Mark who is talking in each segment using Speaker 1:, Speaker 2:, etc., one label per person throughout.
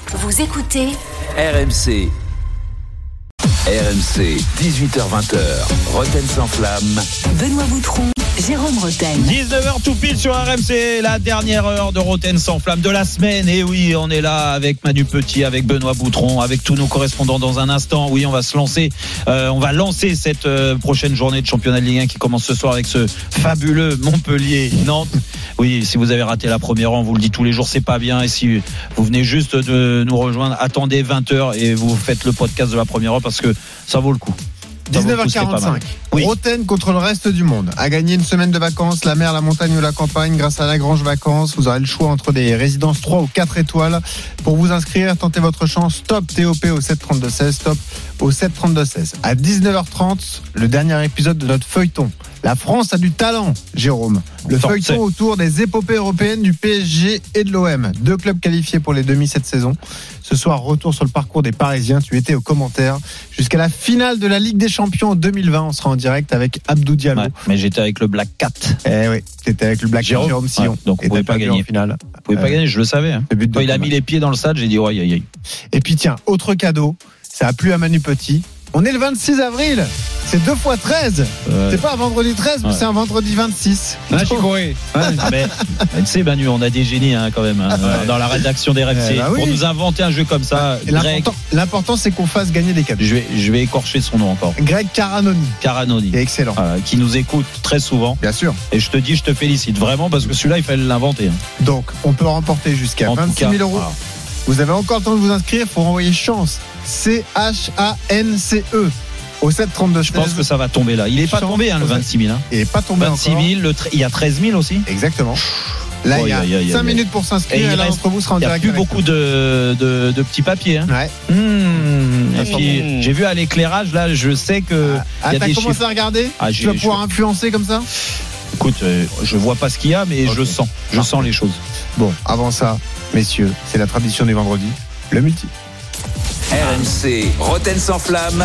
Speaker 1: Vous écoutez
Speaker 2: RMC. RMC, 18h-20h, Roten sans flamme.
Speaker 1: Benoît Boutron, Jérôme Roten.
Speaker 3: 19h tout pile sur RMC, la dernière heure de Roten sans flamme de la semaine. Et oui, on est là avec Manu Petit, avec Benoît Boutron, avec tous nos correspondants dans un instant. Oui, on va se lancer, on va lancer cette prochaine journée de championnat de Ligue 1 qui commence ce soir avec ce fabuleux Montpellier-Nantes. Oui, si vous avez raté la première heure, on vous le dit tous les jours, c'est pas bien. Et si vous venez juste de nous rejoindre, attendez 20h et vous faites le podcast de la première heure parce que ça vaut le coup.
Speaker 4: 19h45.
Speaker 3: Oui.
Speaker 4: Roten contre le reste du monde. A gagné une semaine de vacances, la mer, la montagne ou la campagne grâce à Lagrange Vacances. Vous aurez le choix entre des résidences 3 ou 4 étoiles. Pour vous inscrire, tentez votre chance. Top TOP au 732-16. Top au 732-16. À 19h30, le dernier épisode de notre feuilleton. La France a du talent, Jérôme. Le feuilleton autour des épopées européennes du PSG et de l'OM. 2 clubs qualifiés pour les demi cette saison. Ce soir, retour sur le parcours des Parisiens. Tu étais aux commentaires jusqu'à la finale de la Ligue des Champions en 2020. On sera en direct avec Abdou Diallo.
Speaker 3: Ouais, mais j'étais avec le Black Cat.
Speaker 4: Eh oui, t'étais avec le Black Cat, Jérôme Sillon.
Speaker 3: Ouais, donc on pouvait pas gagner
Speaker 4: en finale.
Speaker 3: Vous pouvez pas gagner, je le savais. Hein. Quand il a mis les pieds dans le stade, j'ai dit ouais, aïe.
Speaker 4: Et puis tiens, autre cadeau, ça a plu à Manu Petit. On est le 26 avril. C'est 2 fois 13. C'est pas un vendredi 13, mais c'est un vendredi 26.
Speaker 3: Ah, j'ai compris. Mais tu sais, Manu, on a des génies quand même dans la rédaction des RMC. Pour nous inventer un jeu comme ça.
Speaker 4: L'important, c'est qu'on fasse gagner des cadeaux.
Speaker 3: Je vais écorcher son nom encore.
Speaker 4: Greg Caranoni. C'est excellent.
Speaker 3: Qui nous écoute très souvent.
Speaker 4: Bien sûr.
Speaker 3: Et je te félicite vraiment parce que celui-là, il fallait l'inventer.
Speaker 4: Donc, on peut remporter jusqu'à 26 000 euros. Voilà. Vous avez encore le temps de vous inscrire. Il faut renvoyer chance. CHANCE au 732.
Speaker 3: Je pense que ça va tomber là. Il n'est pas tombé, le 26 000.
Speaker 4: Il n'est pas tombé
Speaker 3: 26 000, il y a 13 000 aussi.
Speaker 4: Exactement. Là, il y a 5 minutes pour s'inscrire. Et l'un d'entre vous sera en direct.
Speaker 3: Il n'y a plus beaucoup de petits papiers.
Speaker 4: Ouais.
Speaker 3: Et puis, j'ai vu à l'éclairage, là, je sais que.
Speaker 4: T'as commencé à regarder tu vas pouvoir influencer comme ça.
Speaker 3: Écoute, je vois pas ce qu'il y a, mais je sens les choses.
Speaker 4: Bon, avant ça, messieurs, c'est la tradition des vendredis, le multi.
Speaker 2: RMC, Roten sans flamme.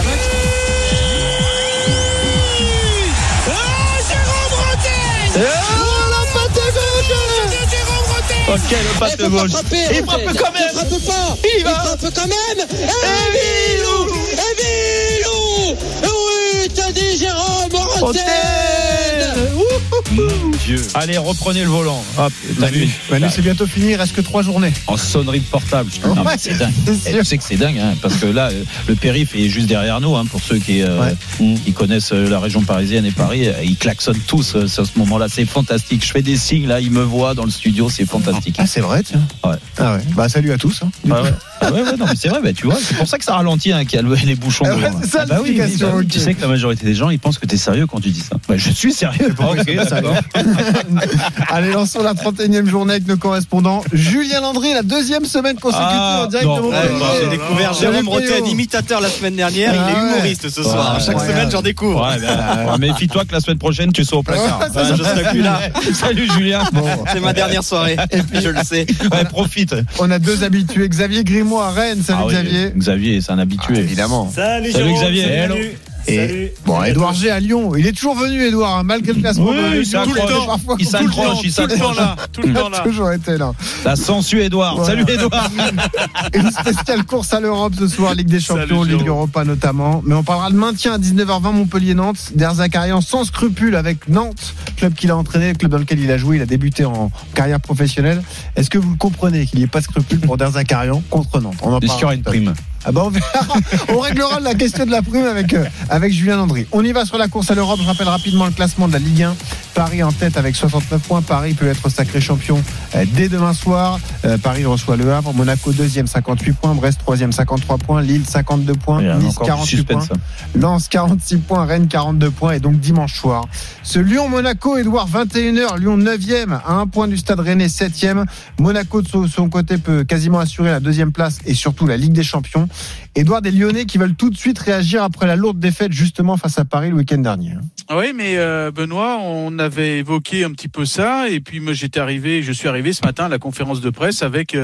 Speaker 3: Ok, le patte de gauche. Il frappe quand même.
Speaker 5: Il frappe quand même. Et Vilou. Oui, t'as dit Jérôme Roten.
Speaker 3: Dieu. Allez, reprenez le volant. Hop,
Speaker 4: Manu, c'est bientôt fini, il reste que 3 journées.
Speaker 3: En sonnerie de portable. Non, mais c'est dingue. Tu sais que c'est dingue, parce que là, le périph' est juste derrière nous, pour ceux qui connaissent la région parisienne et Paris, ils klaxonnent tous à ce moment-là. C'est fantastique. Je fais des signes, là, ils me voient dans le studio, c'est fantastique.
Speaker 4: Ah, c'est vrai, tiens.
Speaker 3: Ouais.
Speaker 4: Ah ouais. Bah, salut à tous.
Speaker 3: Ouais, non, mais c'est vrai, tu vois, c'est pour ça que ça ralentit, qu'il y a les bouchons.
Speaker 4: C'est ça l'explication.
Speaker 3: Tu sais que la majorité des gens, ils pensent que t'es sérieux quand tu dis ça. Je suis sérieux.
Speaker 4: Ok, d'accord. Allez, lançons la 31e journée avec nos correspondants. Julien Landry, la 2e semaine consécutive en direct de Montpellier.
Speaker 6: J'ai découvert Jérôme Roten, imitateur la semaine dernière. Il est humoriste ce soir. Chaque semaine, j'en découvre.
Speaker 3: Méfie-toi que la semaine prochaine, tu sois au placard.
Speaker 6: Je serai plus là.
Speaker 3: Salut Julien.
Speaker 6: C'est ma dernière soirée. Je le sais.
Speaker 3: Profite.
Speaker 4: On a 2 habitués. Xavier Grimois à Rennes. Salut Xavier.
Speaker 3: Xavier, c'est un habitué.
Speaker 4: Évidemment.
Speaker 7: Salut
Speaker 3: Xavier.
Speaker 7: Hello.
Speaker 4: Et Édouard G à Lyon, il est toujours venu Édouard, malgré le classement.
Speaker 3: Il s'accroche,
Speaker 4: tout le temps là. Toujours été là.
Speaker 3: La sangsue Édouard. Voilà. Salut Édouard.
Speaker 4: Une spéciale course à l'Europe ce soir, Ligue des Champions, Ligue Europa notamment. Mais on parlera de maintien à 19h20 Montpellier-Nantes. Der Zakarian sans scrupule avec Nantes, club qu'il a entraîné, le club dans lequel il a joué, il a débuté en carrière professionnelle. Est-ce que vous comprenez qu'il n'y ait pas de scrupule pour Der Zakarian contre Nantes? On en parle.
Speaker 3: Est-ce qu'il y aura une prime?
Speaker 4: On réglera la question de la prime avec Julien Landry. On y va sur la course à l'Europe. Je rappelle rapidement le classement de la Ligue 1. Paris en tête avec 69 points. Paris peut être sacré champion dès demain soir. Paris reçoit le Havre. Monaco 2e 58 points. Brest 3e 53 points. Lille 52 points. Nice 48 points. Lens 46 points. Rennes 42 points. Et donc dimanche soir, ce Lyon-Monaco, Édouard 21h. Lyon 9e à 1 point du Stade Rennais 7e. Monaco de son côté peut quasiment assurer la 2e place et surtout la Ligue des Champions. Édouard, des Lyonnais qui veulent tout de suite réagir après la lourde défaite justement face à Paris le week-end dernier.
Speaker 7: Oui, mais Benoît, on avait évoqué un petit peu ça, et puis moi je suis arrivé ce matin à la conférence de presse avec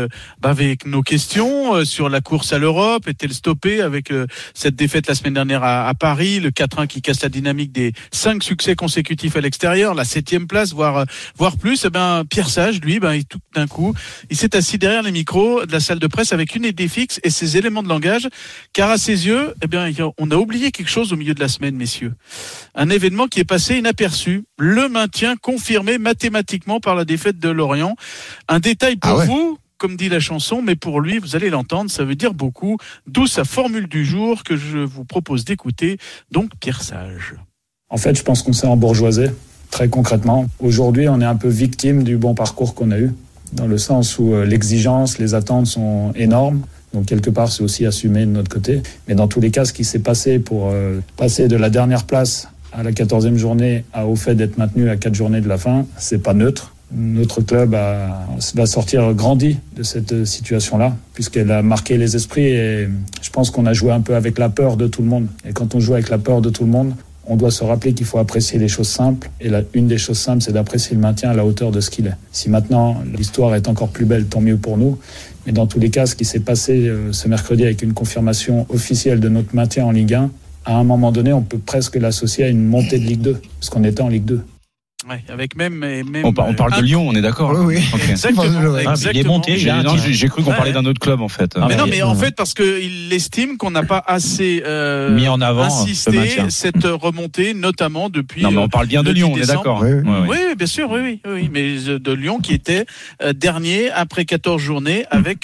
Speaker 7: nos questions sur la course à l'Europe. Est-elle stoppée avec cette défaite la semaine dernière à Paris, le 4-1 qui casse la dynamique des 5 succès consécutifs à l'extérieur, la 7e place, voire plus. Pierre Sage, lui, tout d'un coup, il s'est assis derrière les micros de la salle de presse avec une idée fixe et ses éléments de langage, car à ses yeux, on a oublié quelque chose au milieu de la semaine, messieurs. Un événement qui est passé inaperçu. Le maintien confirmé mathématiquement par la défaite de Lorient. Un détail pour vous, comme dit la chanson, mais pour lui, vous allez l'entendre, ça veut dire beaucoup. D'où sa formule du jour que je vous propose d'écouter. Donc, Pierre Sage.
Speaker 8: En fait, je pense qu'on s'est embourgeoisé, très concrètement. Aujourd'hui, on est un peu victime du bon parcours qu'on a eu, dans le sens où l'exigence, les attentes sont énormes. Donc quelque part, c'est aussi assumé de notre côté. Mais dans tous les cas, ce qui s'est passé pour passer de la dernière place à la 14e journée au fait d'être maintenu à 4 journées de la fin, c'est pas neutre. Notre club va sortir grandi de cette situation-là, puisqu'elle a marqué les esprits, et je pense qu'on a joué un peu avec la peur de tout le monde. Et quand on joue avec la peur de tout le monde, on doit se rappeler qu'il faut apprécier les choses simples. Et une des choses simples, c'est d'apprécier le maintien à la hauteur de ce qu'il est. Si maintenant l'histoire est encore plus belle, tant mieux pour nous. Mais dans tous les cas, ce qui s'est passé ce mercredi avec une confirmation officielle de notre maintien en Ligue 1, à un moment donné, on peut presque l'associer à une montée de Ligue 2, parce qu'on était en Ligue 2.
Speaker 7: Ouais, avec même
Speaker 9: on parle de Lyon, on est d'accord.
Speaker 4: Oui.
Speaker 9: Okay.
Speaker 7: Exactement.
Speaker 3: Il est monté.
Speaker 9: J'ai cru qu'on parlait d'un autre club en fait.
Speaker 7: Mais en fait, parce qu'il estime qu'on n'a pas assez
Speaker 3: mis en avant
Speaker 7: insisté cette remontée, notamment depuis.
Speaker 9: Non, mais on parle bien de Lyon, on est d'accord.
Speaker 7: Oui, bien sûr, oui. Mais de Lyon qui était dernier après 14 journées avec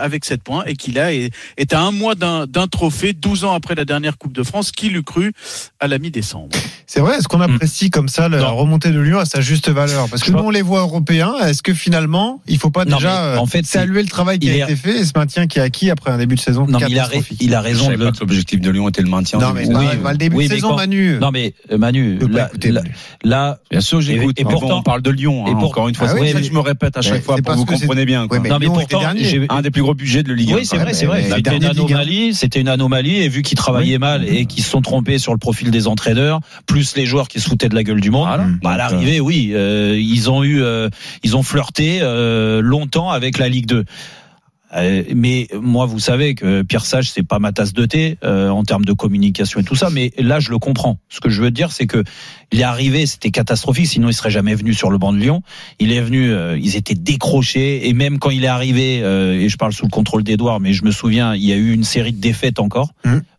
Speaker 7: 7 points, et qui là est à un mois d'un trophée, 12 ans après la dernière Coupe de France. Qui l'eût cru à la mi-décembre?
Speaker 4: C'est vrai, est-ce qu'on apprécie comme ça la remontée de Lyon à sa juste valeur? Parce que nous, on les voit européens. Est-ce que finalement, il ne faut pas déjà saluer le travail qui a été fait et ce maintien qui est acquis après un début de saison catastrophique?
Speaker 3: Il a raison.
Speaker 9: Je savais pas que l'objectif de Lyon était le maintien.
Speaker 4: Non, mais le début de saison, Manu.
Speaker 3: Non, mais Manu, là,
Speaker 9: bien sûr, j'écoute. Et pourtant, on parle de Lyon. Encore une fois, c'est ça que je me répète à chaque fois pour que vous compreniez bien.
Speaker 3: Non, mais pourtant,
Speaker 9: j'ai un des plus gros budgets de Ligue 1.
Speaker 3: Oui, c'est vrai. C'était une anomalie. Et vu qu'ils travaillaient mal et qu'ils se sont trompés sur le profil des entraîneurs, plus les joueurs qui se foutaient de la gueule du monde, à l'arrivée, ils ont flirté longtemps avec la Ligue 2. Mais moi, vous savez que Pierre Sage, c'est pas ma tasse de thé en termes de communication et tout ça. Mais là, je le comprends. Ce que je veux dire, c'est que il est arrivé, c'était catastrophique. Sinon, il serait jamais venu sur le banc de Lyon. Il est venu, ils étaient décrochés. Et même quand il est arrivé, et je parle sous le contrôle d'Edouard, mais je me souviens, il y a eu une série de défaites encore.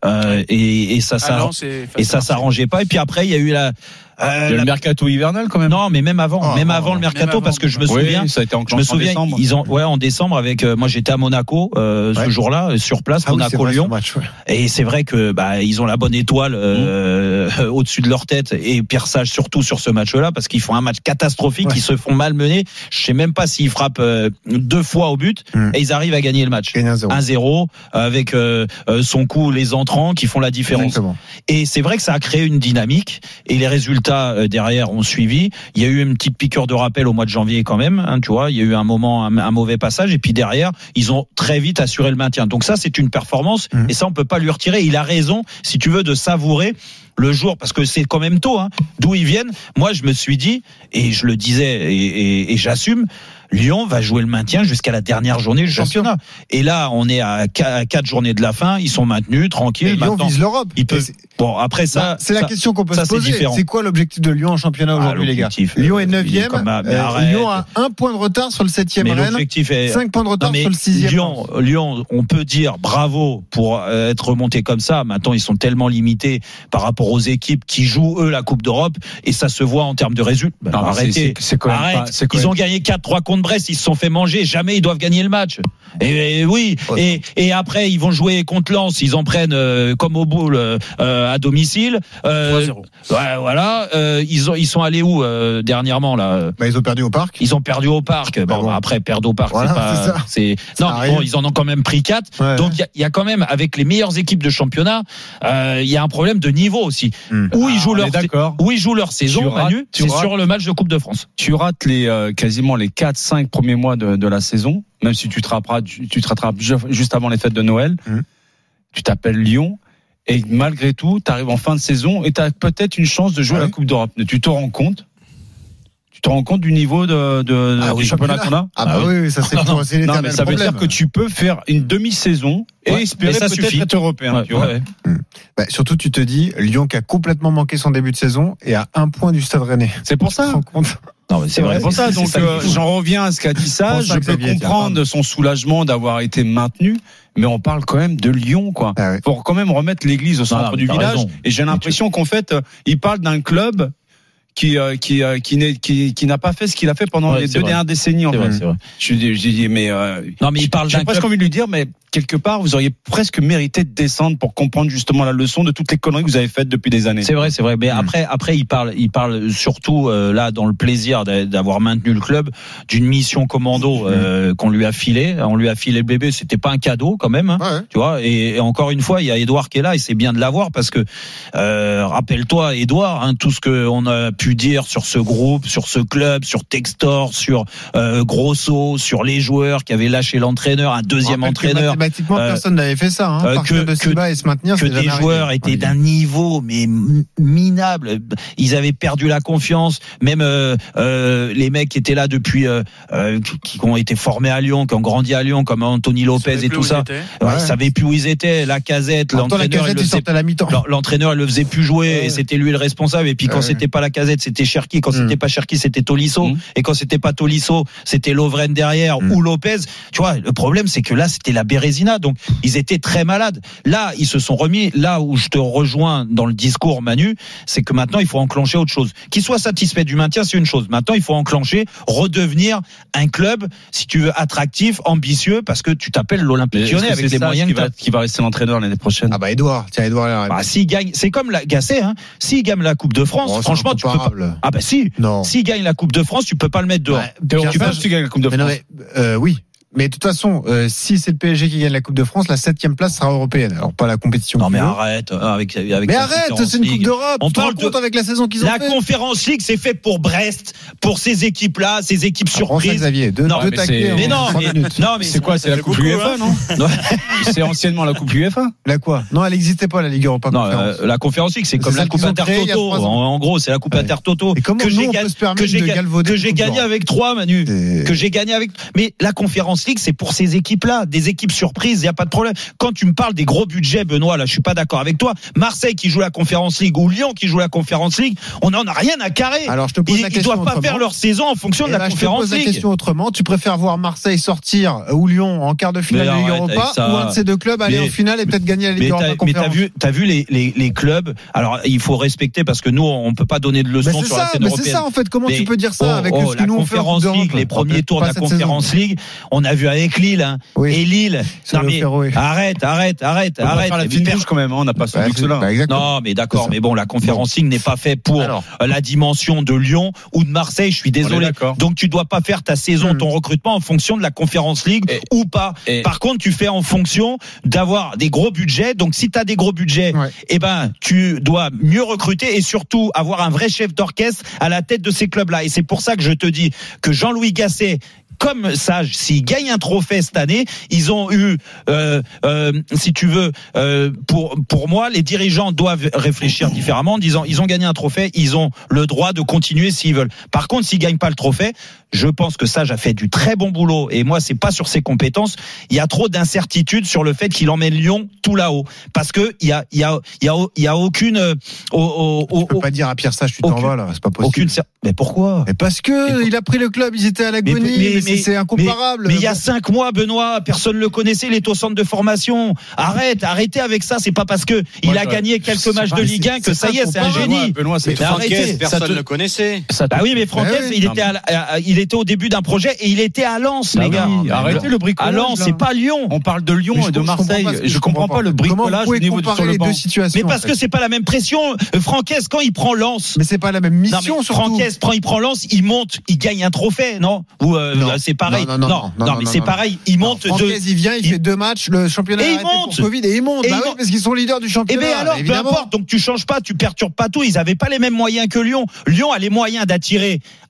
Speaker 3: Et ça s'arrangeait pas. Et puis après, il y a eu
Speaker 9: le mercato hivernal quand même.
Speaker 3: Non, mais même avant le mercato, parce que je me souviens,
Speaker 9: ça a été enclenché en décembre.
Speaker 3: En décembre avec moi j'étais à Monaco ce jour-là sur place, Monaco-Lyon. Et c'est vrai que ils ont la bonne étoile au-dessus de leur tête, et Pierre Sage surtout sur ce match-là, parce qu'ils font un match catastrophique, ils se font malmener. Je sais même pas s'ils frappent 2 fois au but et ils arrivent à gagner le match 1-0 avec son coup, les entrants qui font la différence. Exactement. Et c'est vrai que ça a créé une dynamique, et les résultats derrière ont suivi. Il y a eu une petite piqûre de rappel au mois de janvier quand même, tu vois, il y a eu un moment, un mauvais passage, et puis derrière ils ont très vite assuré le maintien. Donc ça, c'est une performance, et ça on peut pas lui retirer. Il a raison, si tu veux, de savourer le jour, parce que c'est quand même tôt, d'où ils viennent. Moi je me suis dit, et je le disais, et j'assume, Lyon va jouer le maintien jusqu'à la dernière journée du championnat. Et là, on est à 4 journées de la fin. Ils sont maintenus, tranquilles.
Speaker 4: Lyon vise l'Europe.
Speaker 3: Bon, après ça,
Speaker 4: c'est la question qu'on peut se poser. C'est quoi l'objectif de Lyon en championnat aujourd'hui, les gars? Lyon est 9e. Lyon a 1 point de retard sur le 7e Rennes. 5 points de retard sur le 6e.
Speaker 3: Lyon, on peut dire bravo pour être remonté comme ça. Maintenant, ils sont tellement limités par rapport aux équipes qui jouent eux la Coupe d'Europe, et ça se voit en termes de résultats. Arrêtez. Ils ont gagné 4-3 contre Brest, ils se sont fait manger, jamais ils doivent gagner le match. Et après ils vont jouer contre Lens, ils en prennent comme au boule à domicile.
Speaker 7: 3-0.
Speaker 3: Voilà, ils sont allés où dernièrement là?
Speaker 4: Ils ont perdu au Parc.
Speaker 3: Ils ont perdu au Parc. Après perdre au Parc, ils en ont quand même pris 4. Ouais. Donc il y a quand même, avec les meilleures équipes de championnat, il y a un problème de niveau aussi. Où ils jouent leur saison, Manu, c'est sur le match de Coupe de France.
Speaker 9: Tu rates quasiment les 4-5 premiers mois de la saison, même si tu te rattrapes juste avant les fêtes de Noël. Tu t'appelles Lyon, et malgré tout, tu arrives en fin de saison et tu as peut-être une chance de jouer la Coupe d'Europe. Tu te rends compte? Tu te rends compte du niveau du championnat qu'on a?
Speaker 4: Ah bah oui, ça c'est pour essayer
Speaker 9: Non, mais ça veut dire que tu peux faire une demi-saison et espérer
Speaker 3: ça
Speaker 9: peut-être
Speaker 3: suffit.
Speaker 9: être européen. Tu vois.
Speaker 4: Bah, surtout, tu te dis, Lyon qui a complètement manqué son début de saison et à 1 point du Stade Rennais.
Speaker 9: C'est pour
Speaker 4: Tu te
Speaker 9: ça.
Speaker 4: rends compte?
Speaker 3: Non, mais c'est vrai.
Speaker 9: C'est pour ça. Donc j'en reviens à ce qu'a dit ça.
Speaker 4: Pense
Speaker 9: Je
Speaker 4: à
Speaker 9: peux
Speaker 4: Xavier,
Speaker 9: comprendre son soulagement d'avoir été maintenu, mais on parle quand même de Lyon, quoi.
Speaker 4: Ah ouais.
Speaker 9: Pour quand même remettre l'église au centre
Speaker 3: mais
Speaker 9: du
Speaker 3: t'as
Speaker 9: village.
Speaker 3: raison.
Speaker 9: Et j'ai l'impression qu'en fait, il parle d'un club qui n'a pas fait ce qu'il a fait pendant
Speaker 3: Ouais,
Speaker 9: les
Speaker 3: c'est
Speaker 9: 2
Speaker 3: vrai.
Speaker 9: dernières décennies. En
Speaker 3: C'est vrai,
Speaker 9: fait.
Speaker 3: c'est vrai.
Speaker 9: Je dis mais
Speaker 3: Non, mais il parle
Speaker 9: j'ai
Speaker 3: d'un
Speaker 9: presque
Speaker 3: club.
Speaker 9: envie de lui dire, mais quelque part, vous auriez presque mérité de descendre pour comprendre justement la leçon de toutes les conneries que vous avez faites depuis des années.
Speaker 3: C'est vrai. Mais après, il parle surtout là dans le plaisir d'avoir maintenu le club d'une mission commando qu'on lui a filé. On lui a filé le bébé. C'était pas un cadeau quand même, hein,
Speaker 4: Ouais.
Speaker 3: tu vois. Et encore une fois, il y a Édouard qui est là et c'est bien de l'avoir parce que rappelle-toi, Édouard, hein, tout ce que on a pu dire sur ce groupe, sur ce club, sur Textor, sur Grosso, sur les joueurs qui avaient lâché l'entraîneur, un deuxième entraîneur.
Speaker 4: Mathématiquement, personne n'avait fait ça. Hein. Partir de si bas et se maintenir,
Speaker 3: que
Speaker 4: c'est jamais
Speaker 3: des joueurs
Speaker 4: arrivé.
Speaker 3: étaient d'un niveau mais minable. Ils avaient perdu la confiance. Même les mecs qui étaient là depuis, qui ont été formés à Lyon, qui ont grandi à Lyon, comme Anthony Lopez et tout ça, ils savaient plus où ils étaient. Lacazette, l'entraîneur, l'entraîneur, il le faisait plus jouer et c'était lui le responsable. Et puis quand c'était pas Lacazette, c'était Cherki. Quand c'était pas Cherki, c'était Tolisso. Et quand c'était pas Tolisso, c'était Lovren derrière ou Lopez. Tu vois, le problème c'est que là c'était la Bérésina. Donc ils étaient très malades. Là, ils se sont remis. Là où je te rejoins dans le discours, Manu, c'est que maintenant il faut enclencher autre chose. Qu'ils soient satisfaits du maintien, c'est une chose. Maintenant, il faut enclencher, redevenir un club, si tu veux, attractif, ambitieux, parce que tu t'appelles l'Olympique Lyonnais avec les moyens
Speaker 9: qui va rester l'entraîneur l'année prochaine.
Speaker 4: Ah bah Édouard, tiens Édouard là.
Speaker 3: Bah, s'il gagne, c'est comme Gasset, hein. S'il gagne la Coupe de France, franchement, tu peux pas. Ah bah si.
Speaker 4: Non.
Speaker 3: S'il gagne la Coupe de France, tu peux pas le mettre dehors.
Speaker 9: Tu penses que tu gagnes la Coupe de France?
Speaker 4: Oui. Mais de toute façon, si c'est le PSG qui gagne la Coupe de France, la 7e place sera européenne. Alors pas la compétition.
Speaker 3: Non mais arrête avec
Speaker 4: mais arrête, c'est une Coupe d'Europe.
Speaker 3: On parle de
Speaker 4: avec la saison qu'ils ont
Speaker 3: la
Speaker 4: fait.
Speaker 3: Conférence League, c'est fait pour Brest, pour ces équipes-là, ces équipes surprises.
Speaker 4: Xavier, deux taquets.
Speaker 3: Mais non, mais
Speaker 9: c'est quoi? C'est la Coupe UEFA, non? C'est anciennement la Coupe UEFA.
Speaker 4: La quoi? Non, elle n'existait pas la Ligue Europa.
Speaker 3: Non, la Conférence League, c'est comme la Coupe Intertoto. En gros, c'est la Coupe Intertoto
Speaker 4: que
Speaker 3: j'ai gagné avec 3, Manu. Que j'ai gagné avec. Mais la Conférence League, c'est pour ces équipes-là, des équipes surprises, il y a pas de problème. Quand tu me parles des gros budgets, Benoît, là, je suis pas d'accord avec toi. Marseille qui joue la Conférence League ou Lyon qui joue la Conférence League, on n'en a rien à carrer.
Speaker 4: Alors je te pose la question.
Speaker 3: Ils doivent pas faire leur saison en fonction de la Conférence League.
Speaker 4: Je te pose la question autrement. Tu préfères voir Marseille sortir ou Lyon en quart de finale de Ligue Europa ou un de ces deux clubs aller en finale et peut-être gagner la Ligue Europa?
Speaker 3: Mais t'as vu les clubs. Alors il faut respecter parce que nous on peut pas donner de leçons sur la scène européenne.
Speaker 4: C'est ça en fait. Comment tu peux dire ça avec ce que nous on fait en
Speaker 3: Conférence League, les premiers tours de la Conférence League, on a vu avec Lille et Lille. Non mais arrête.
Speaker 9: Faire la fine bouche quand même, on n'a pas ce luxe-là.
Speaker 3: Non mais d'accord, mais bon, la Conférence League n'est pas faite pour la dimension de Lyon ou de Marseille, je suis désolé. Donc tu dois pas faire ta saison, ton recrutement en fonction de la Conférence League ou pas. Par contre, tu fais en fonction d'avoir des gros budgets. Donc si tu as des gros budgets, eh ben tu dois mieux recruter et surtout avoir un vrai chef d'orchestre à la tête de ces clubs-là. Et c'est pour ça que je te dis que Jean-Louis Gasset, comme Sage, s'ils gagnent un trophée cette année, ils ont eu, si tu veux, pour moi, les dirigeants doivent réfléchir différemment en disant, ils ont gagné un trophée, ils ont le droit de continuer s'ils veulent. Par contre, s'ils gagnent pas le trophée, je pense que Sage a fait du très bon boulot et moi, c'est pas sur ses compétences. Il y a trop d'incertitudes sur le fait qu'il emmène Lyon tout là-haut, parce que il y a aucune.
Speaker 4: Tu peux pas dire à Pierre Sage, tu t'en vas là, c'est pas possible.
Speaker 3: Mais pourquoi?
Speaker 4: Mais parce que il a pris le club, ils étaient à l'agonie. Mais c'est incomparable.
Speaker 3: Mais il y a 5 mois, Benoît, personne le connaissait, il est au centre de formation. Arrêtez avec ça. C'est pas parce que il a gagné quelques matchs de Ligue 1 que ça y est, c'est un génie.
Speaker 6: Benoît, c'est Franquès, personne ne le connaissait.
Speaker 3: Bah oui, mais Franquès, il était au début d'un projet et il était à Lens, les gars.
Speaker 9: Arrêtez le bricolage.
Speaker 3: À Lens, c'est pas Lyon.
Speaker 9: On parle de Lyon et de Marseille. Je comprends pas le bricolage au niveau sur le banc.
Speaker 3: Mais parce que c'est pas la même pression. Franquès, quand il prend Lens.
Speaker 4: Mais c'est pas la même mission, surtout.
Speaker 3: Franquès, il prend Lens, il monte, il gagne un trophée, non? Ou c'est pareil. Non, mais c'est pareil. Il monte.
Speaker 4: Franquès, il vient, il fait 2 matchs, le championnat est arrêté pour Covid et il monte. Bah oui, parce qu'ils sont leaders du championnat.
Speaker 3: Eh bien alors, peu importe. Donc tu changes pas, tu perturbes pas tout. Ils avaient pas les mêmes moyens que Lyon. Lyon a les moyens d'attirer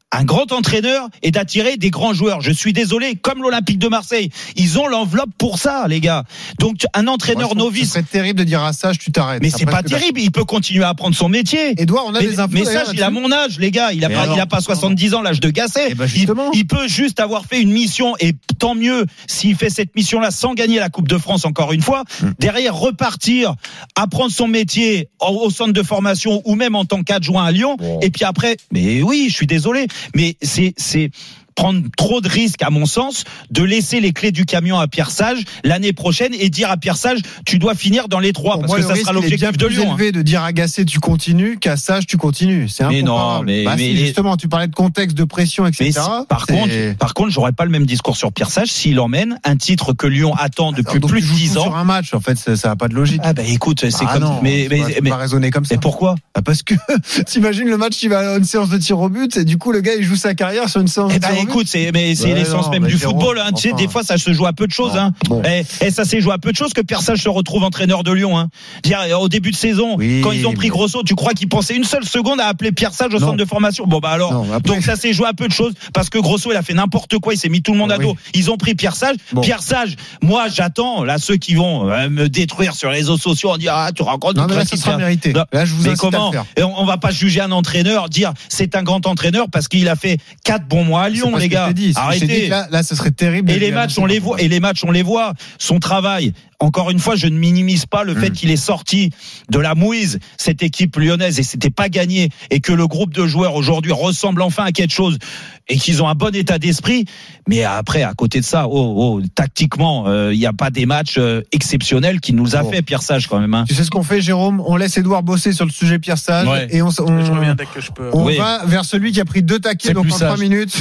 Speaker 3: un grand entraîneur et d'attirer des grands joueurs. Je suis désolé, comme l'Olympique de Marseille, ils ont l'enveloppe pour ça, les gars. Donc un entraîneur novice.
Speaker 4: C'est terrible de dire à Sage, tu t'arrêtes.
Speaker 3: Mais c'est pas terrible, il peut continuer à apprendre son métier.
Speaker 4: Edouard, on a des infos.
Speaker 3: Mais Sage, il a mon âge, les gars. Il a pas 70 ans, l'âge de Gasset. Il peut juste avoir fait une mission, et tant mieux s'il fait cette mission-là sans gagner la Coupe de France encore une fois. Derrière, repartir, apprendre son métier au centre de formation ou même en tant qu'adjoint à Lyon. Et puis après, mais oui, je suis désolé. Mais c'est prendre trop de risques, à mon sens, de laisser les clés du camion à Pierre Sage l'année prochaine et dire à Pierre Sage, tu dois finir dans les 3 parce que ça sera l'objectif de Lyon.
Speaker 4: C'est élevé de dire à Gasset tu continues qu'à Sage tu continues. C'est incomparable. Mais justement, tu parlais de contexte, de pression, etc.
Speaker 3: Par contre, j'aurais pas le même discours sur Pierre Sage s'il emmène un titre que Lyon attend depuis plus de 10 ans.
Speaker 4: Sur un match, en fait, ça n'a pas de logique.
Speaker 3: Ah bah écoute, c'est comme
Speaker 4: non, mais pas raisonner comme ça.
Speaker 3: Et pourquoi?
Speaker 4: Parce que t'imagines le match, il va à une séance de tir au but et du coup le gars il joue sa carrière sur une séance de tir au but.
Speaker 3: Écoute, c'est l'essence même du football. Tu sais, des fois ça se joue à peu de choses. Et ça s'est joué à peu de choses que Pierre Sage se retrouve entraîneur de Lyon. Au début de saison, quand ils ont pris Grosso, tu crois qu'ils pensaient une seule seconde à appeler Pierre Sage au centre de formation? Bon bah alors, donc ça s'est joué à peu de choses parce que Grosso il a fait n'importe quoi, il s'est mis tout le monde à dos. Ils ont pris Pierre Sage. Pierre Sage, moi j'attends là ceux qui vont me détruire sur les réseaux sociaux en dire tu rencontres.
Speaker 4: Non mais là ça sera mérité. Là je vous incite à le faire.
Speaker 3: Et on va pas juger un entraîneur, dire c'est un grand entraîneur parce qu'il a fait 4 bons mois à Lyon, les gars. Arrêtez.
Speaker 4: Là ce serait terrible.
Speaker 3: Et les matchs on les voit. Son travail. Encore une fois, je ne minimise pas le fait qu'il est sorti de la mouise, cette équipe lyonnaise, et c'était pas gagné, et que le groupe de joueurs aujourd'hui ressemble enfin à quelque chose, et qu'ils ont un bon état d'esprit. Mais après, à côté de ça, tactiquement, il n'y a pas des matchs exceptionnels qu'il nous a fait Pierre Sage quand même.
Speaker 4: Tu sais ce qu'on fait, Jérôme? On laisse Edouard bosser sur le sujet Pierre Sage, et on
Speaker 7: je reviens dès que je peux.
Speaker 4: On va vers celui qui a pris 2 taquets donc en 3 minutes.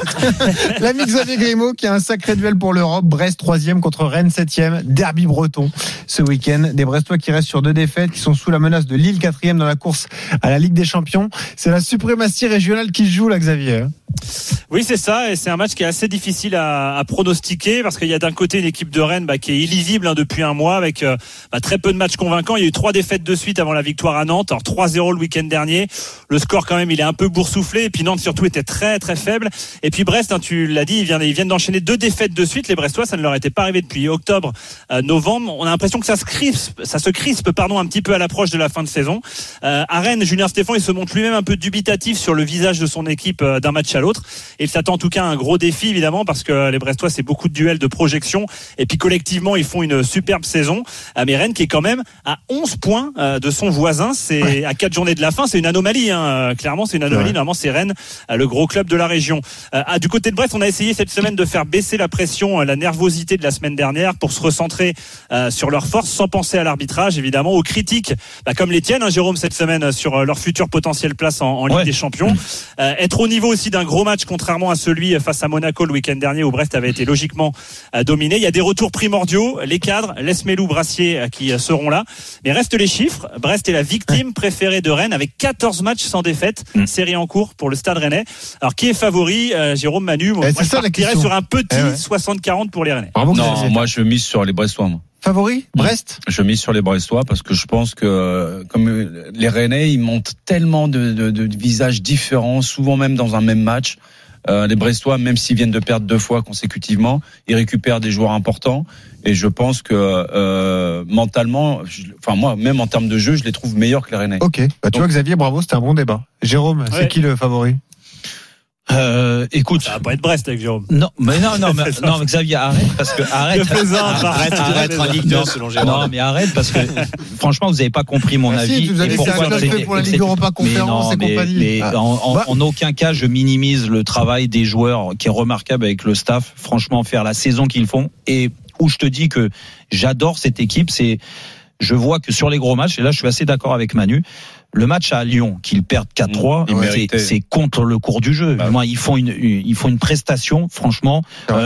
Speaker 4: L'ami Xavier Grimaud qui a un sacré duel pour l'Europe. Brest 3e contre Rennes 7e. Derby breton ce week-end. Des Brestois qui restent sur 2 défaites, qui sont sous la menace de Lille 4e dans la course à la Ligue des Champions. C'est la suprématie régionale qui se joue là, Xavier.
Speaker 10: Oui, c'est ça, et c'est un match qui est assez difficile à pronostiquer parce qu'il y a d'un côté une équipe de Rennes qui est illisible depuis un mois avec très peu de matchs convaincants. Il y a eu 3 défaites de suite avant la victoire à Nantes. Alors 3-0 le week-end dernier. Le score quand même, il est un peu boursouflé, et puis Nantes surtout était très très faible. Et puis Brest, tu l'as dit, ils viennent d'enchaîner 2 défaites de suite. Les Brestois, ça ne leur était pas arrivé depuis octobre, novembre. On a l'impression que ça se crispe un petit peu à l'approche de la fin de saison. À Rennes, Julien Stéphan, il se montre lui-même un peu dubitatif sur le visage de son équipe d'un match à l'autre. Et il s'attend en tout cas à un gros défi évidemment parce que les Brestois, c'est beaucoup de duels, de projections, et puis collectivement ils font une superbe saison. Mais Rennes qui est quand même à 11 points de son voisin, c'est à 4 journées de la fin, c'est une anomalie clairement c'est une anomalie. Normalement c'est Rennes, le gros club de la région. Du côté de Brest, on a essayé cette semaine de faire baisser la pression, la nervosité de la semaine dernière pour se recentrer sur leurs forces sans penser à l'arbitrage évidemment, aux critiques comme les tiennes, Jérôme, cette semaine sur leur future potentielle place en Ligue des Champions. Être au niveau aussi d'un gros match, contrairement à celui face à Monaco le week-end dernier où Brest avait été logiquement dominé. Il y a des retours primordiaux, les cadres, Lesmelou, Brassier qui seront là, mais restent les chiffres. Brest est la victime préférée de Rennes avec 14 matchs sans défaite, série en cours pour le Stade Rennais. Alors qui est favori, Jérôme, Manu? Moi je partirais sur un petit 60-40 pour les Rennais.
Speaker 9: Non, moi je mise sur les Brestois.
Speaker 4: Favori, Brest?
Speaker 9: Je mise sur les Brestois parce que je pense que comme les Rennais, ils montent tellement de visages différents, souvent même dans un même match. Les Brestois, même s'ils viennent de perdre 2 fois consécutivement, ils récupèrent des joueurs importants. Et je pense que mentalement, moi, même en termes de jeu, je les trouve meilleurs que les Rennais.
Speaker 4: Ok. Tu vois, Xavier, bravo, c'était un bon débat. Jérôme, c'est qui le favori?
Speaker 3: Écoute,
Speaker 10: ça va pas être Brest avec Jérôme.
Speaker 3: Non, Xavier, arrête parce que arrête
Speaker 6: en Ligue 2 selon Jérôme.
Speaker 3: Non, mais arrête parce que franchement, vous avez pas compris mon avis.
Speaker 4: Vous avez fait pour la Ligue Europa Conférence et compagnie.
Speaker 3: Mais en aucun cas, je minimise le travail des joueurs qui est remarquable avec le staff. Franchement, faire la saison qu'ils font et où je te dis que j'adore cette équipe, je vois que sur les gros matchs, et là, je suis assez d'accord avec Manu. Le match à Lyon, qu'ils perdent 4-3, c'est contre le cours du jeu. Ils font une prestation, franchement,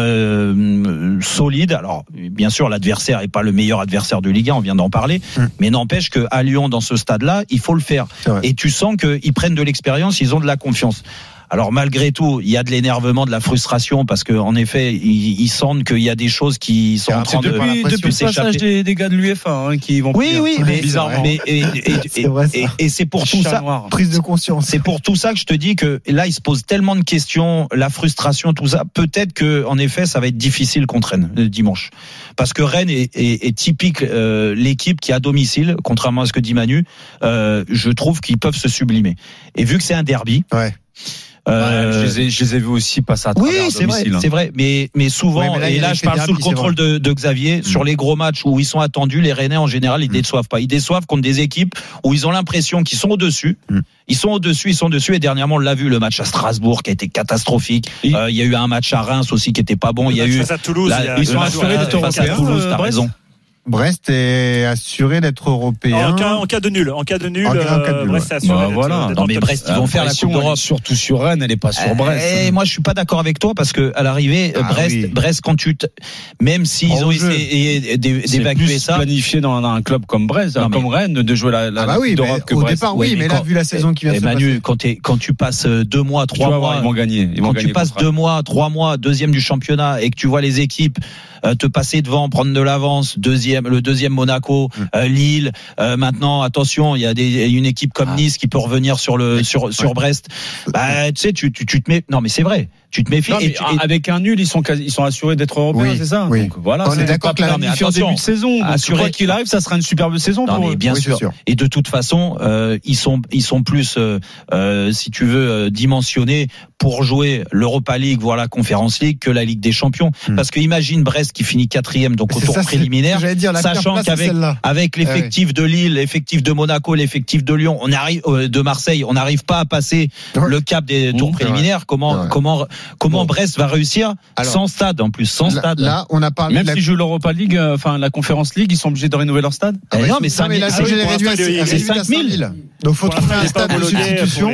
Speaker 3: solide. Alors, bien sûr, l'adversaire est pas le meilleur adversaire de Ligue 1, on vient d'en parler. Mais n'empêche qu'à Lyon, dans ce stade-là, il faut le faire. Et tu sens qu'ils prennent de l'expérience, ils ont de la confiance. Alors malgré tout, il y a de l'énervement, de la frustration parce que en effet, ils sentent qu'il y a des choses qui sont en train de
Speaker 9: depuis le passage des gars de l'UEFA qui vont.
Speaker 3: Oui, mais
Speaker 9: bizarrement.
Speaker 3: Et c'est pour tout ça.
Speaker 4: Prise de conscience.
Speaker 3: C'est pour tout ça que je te dis que là, ils se posent tellement de questions, la frustration, tout ça. Peut-être que en effet, ça va être difficile contre Rennes le dimanche, parce que Rennes est typique l'équipe qui à domicile, contrairement à ce que dit Manu, je trouve qu'ils peuvent se sublimer. Et vu que c'est un derby.
Speaker 4: Ouais.
Speaker 9: Je les ai vus aussi passer à travers domicile.
Speaker 3: C'est vrai, mais souvent, et là je parle sous le contrôle de Xavier, sur les gros matchs où ils sont attendus, les Rennais en général, ils déçoivent pas. Ils déçoivent contre des équipes où ils ont l'impression qu'ils sont au-dessus. Ils sont au-dessus, et dernièrement on l'a vu, le match à Strasbourg qui a été catastrophique. Il y a eu un match à Reims aussi qui était pas bon. Il y a eu
Speaker 10: à Toulouse.
Speaker 3: Ils sont assurés d'être européens. T'as raison.
Speaker 4: Brest est assuré d'être européen.
Speaker 10: En cas de nul. Brest est assuré.
Speaker 3: Voilà. Non, mais Brest, ils vont faire la Coupe d'Europe.
Speaker 9: Surtout sur Rennes, elle est pas sur Brest.
Speaker 3: Et moi, je suis pas d'accord avec toi parce que à l'arrivée, Brest, quand même s'ils ont essayé d'évacuer ça,
Speaker 9: planifié dans un club comme Brest, comme Rennes, de jouer la Coupe d'Europe que
Speaker 4: Brest. Au départ, oui, mais là, vu la saison qui vient de se passer.
Speaker 3: Manu, quand tu passes 2 mois, 3 mois,
Speaker 9: ils vont gagner.
Speaker 3: Quand tu passes 2 mois, 3 mois, deuxième du championnat et que tu vois les équipes te passer devant, prendre de l'avance, le deuxième Monaco, Lille. Maintenant, attention, il y a une équipe comme Nice qui peut revenir sur Brest. Bah, tu sais, tu te mets. Non, mais c'est vrai. Tu te méfies.
Speaker 9: Avec un nul, ils sont assurés d'être européens, c'est ça.
Speaker 4: Oui.
Speaker 9: Donc voilà.
Speaker 4: On est d'accord que la
Speaker 9: début de saison. Assuré quoi qu'il arrive, ça sera une superbe saison pour eux.
Speaker 3: Bien sûr. Et de toute façon, ils sont plus, si tu veux, dimensionnés pour jouer l'Europa League, voire la Conference League, que la Ligue des Champions. Parce que imagine Brest qui finit 4e, donc au tour préliminaire, sachant qu'avec l'effectif de Lille, l'effectif de Monaco, l'effectif de Lyon, de Marseille, on n'arrive pas à passer le cap des tours préliminaires. Comment Brest va réussir sans stade en plus, sans stade.
Speaker 4: Là, on a parlé
Speaker 9: même s'ils jouent l'Europa League, la Conference League, ils sont obligés de rénover leur stade.
Speaker 4: Non, mais ça, c'est 5000. Donc faut trouver un stade de substitution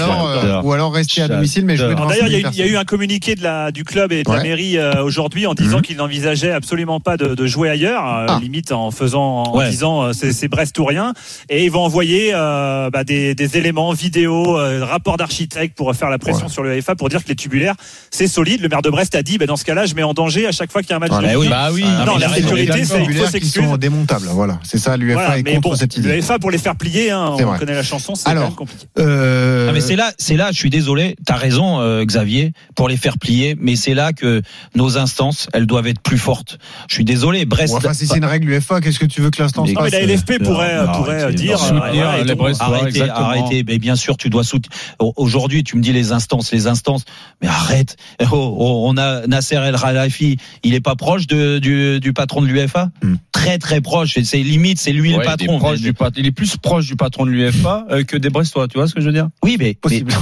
Speaker 4: ou alors rester à domicile mais jouer devant.
Speaker 10: D'ailleurs, il y a eu un communiqué du club et de la mairie aujourd'hui en disant qu'ils n'envisageaient absolument pas de jouer ailleurs, limite en disant c'est Brest ou rien, et ils vont envoyer des éléments vidéo, rapport d'architecte pour faire la pression sur le UEFA pour dire que les tubulaires c'est solide. Le maire de Brest a dit dans ce cas-là je mets en danger à chaque fois qu'il y a un match de
Speaker 3: oui.
Speaker 10: Non, la sécurité c'est il faut s'excuser.
Speaker 4: Ils sont démontables, voilà, c'est ça, l'UEFA est contre cette idée.
Speaker 10: L'UEFA pour les faire plier, on connaît la chanson, c'est quand même compliqué.
Speaker 3: Mais c'est là, je suis désolé, t'as raison Xavier, pour les faire plier, mais c'est là que nos instances, elles doivent être plus fortes. Je suis désolé, Brest.
Speaker 4: Si c'est une règle UEFA, qu'est-ce que tu veux que l'instance fasse?
Speaker 10: Mais la LFP pourrait dire
Speaker 9: les Brestois,
Speaker 3: arrêtez, mais bien sûr, tu dois soutenir. Aujourd'hui, tu me dis les instances, mais arrête. On a Nasser El Khelaifi, il est pas proche du patron de l'UEFA, très très proche. C'est limite, c'est lui le patron.
Speaker 9: Il est plus proche du patron de l'UEFA que des Brestois. Tu vois ce que je veux dire?
Speaker 3: Oui, mais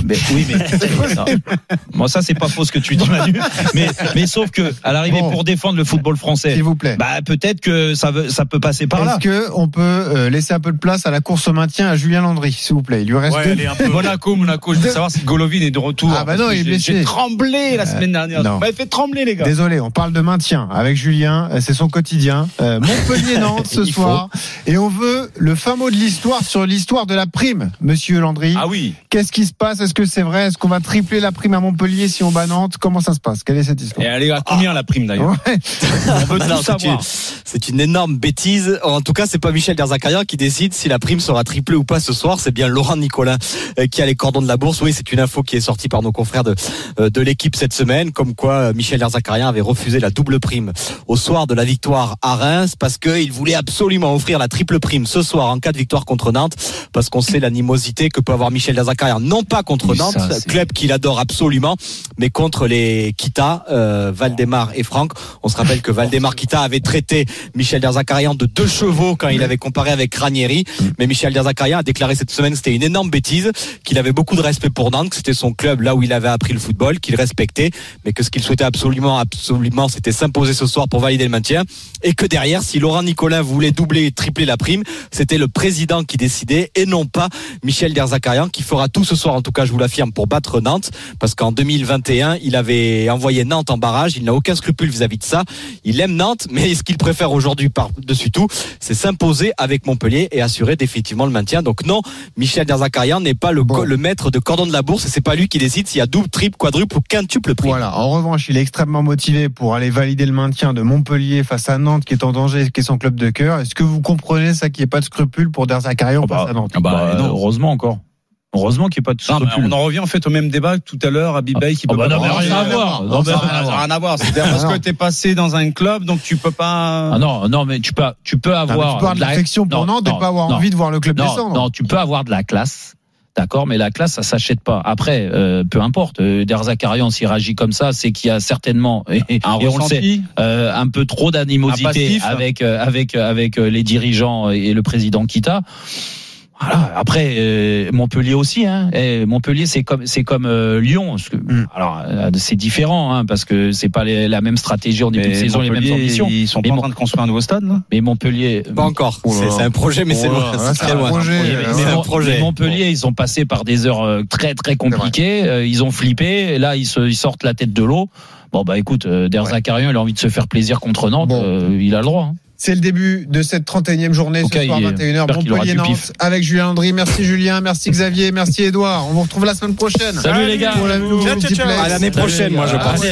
Speaker 3: moi ça c'est pas faux ce que tu dis, Manu. Mais sauf que à l'arrivée pour défendre le football français,
Speaker 4: s'il vous plaît,
Speaker 3: peut-être que ça peut passer par là.
Speaker 4: Est-ce que on peut laisser un peu de place à la course au maintien à Julien Landry, s'il vous plaît? Il lui reste
Speaker 9: Monaco. Je veux savoir si Golovin est de retour.
Speaker 4: Non, il est blessé.
Speaker 9: J'ai tremblé la semaine dernière. Vous m'avez fait trembler, les gars.
Speaker 4: Désolé, on parle de maintien avec Julien. C'est son quotidien. Montpellier-Nantes ce soir. Et on veut le fin mot de l'histoire sur l'histoire de la prime, monsieur Landry.
Speaker 9: Ah oui.
Speaker 4: Qu'est-ce qui se passe? Est-ce que c'est vrai? Est-ce qu'on va tripler la prime à Montpellier si on bat Nantes? Comment ça se passe? Quelle est cette histoire?
Speaker 9: Et elle est à combien la prime d'ailleurs? On veut tout savoir.
Speaker 6: C'est une énorme bêtise. En tout cas, c'est pas Michel Derzakarian qui décide si la prime sera triplée ou pas ce soir. C'est bien Laurent Nicolin qui a les cordons de la bourse. Oui, c'est une info qui est sortie par nos confrères de l'équipe cette semaine, comme quoi Michel Derzakarian avait refusé la double prime au soir de la victoire à Reims parce qu'il voulait absolument offrir la triple prime ce soir en cas de victoire contre Nantes, parce qu'on sait l'animosité que peut avoir Michel Derzakarian, non pas contre Nantes, club qu'il adore absolument, mais contre les Kita, Valdemar et Franck. On se rappelle que Valdemar Kita avait traité Michel Derzakarian de 2 chevaux quand il avait comparé avec Ranieri, mais Michel Derzakarian a déclaré cette semaine que c'était une énorme bêtise, qu'il avait beaucoup de respect pour Nantes, que c'était son club là où il avait appris le football, qu'il respectait, mais que ce qu'il souhaitait absolument, c'était s'imposer ce soir pour valider le maintien, et que derrière, si Laurent Nicolin voulait doubler et tripler la prime, c'était le président qui décidait et non pas Michel Derzakarian, qui fera tout ce soir, en tout cas je vous l'affirme, pour battre Nantes, parce qu'en 2021 il avait envoyé Nantes en barrage. Il n'a aucun scrupule vis-à-vis de ça. Il aime Nantes, mais ce qu'il préfère aujourd'hui par-dessus tout, c'est s'imposer avec Montpellier et assurer définitivement le maintien. Donc non, Michel Derzakarian n'est pas le maître de cordon de la bourse, et c'est pas lui qui décide s'il y a double, triple, quadruple ou quintuple prime.
Speaker 4: Voilà. En revanche, il est extrêmement motivé pour aller valider le maintien de Montpellier face à Nantes, qui est en danger, qui est son club de cœur. Est-ce que vous comprenez ça, qu'il n'y ait pas de scrupule pour Derzakarian face à Nantes?
Speaker 3: Heureusement encore. Heureusement qu'il n'y a pas de scrupule.
Speaker 9: On en revient en fait au même débat que tout à l'heure. Abibay qui peut pas.
Speaker 3: Non, mais rien à voir.
Speaker 9: Rien à voir. C'est parce que t'es passé dans un club, donc tu peux pas.
Speaker 3: Ah non, mais tu peux avoir.
Speaker 4: Tu peux avoir de l'affection pour Nantes et pas avoir envie de voir le club descendre.
Speaker 3: Non, tu peux avoir de la classe. D'accord, mais la classe, ça s'achète pas. Après, peu importe. Derzakarian, s'il réagit comme ça, c'est qu'il y a certainement, et on le sait, un peu trop d'animosité avec les dirigeants et le président Kita. Voilà. Après, Montpellier aussi, hein. Montpellier, c'est comme Lyon. Parce que, alors, c'est différent, hein, parce que c'est pas la même stratégie en début de saison, les mêmes ambitions.
Speaker 9: Ils sont pas en train de construire un nouveau stade, là.
Speaker 3: Mais Montpellier,
Speaker 6: pas encore. C'est un projet, mais c'est loin. C'est très loin.
Speaker 3: C'est un projet. Montpellier, ils sont passés par des heures très très compliquées. Ils ont flippé. Et là, ils sortent la tête de l'eau. Bon bah écoute, Derzakarian, il a envie de se faire plaisir contre Nantes. Il a le droit. Hein.
Speaker 4: C'est le début de cette 31e journée, ce soir 21h, Montpellier-Nantes, avec Julien Landry. Merci Julien, merci Xavier, merci Edouard. On vous retrouve la semaine prochaine.
Speaker 3: Salut les gars.
Speaker 4: Pour la
Speaker 6: à l'année prochaine, moi je pense.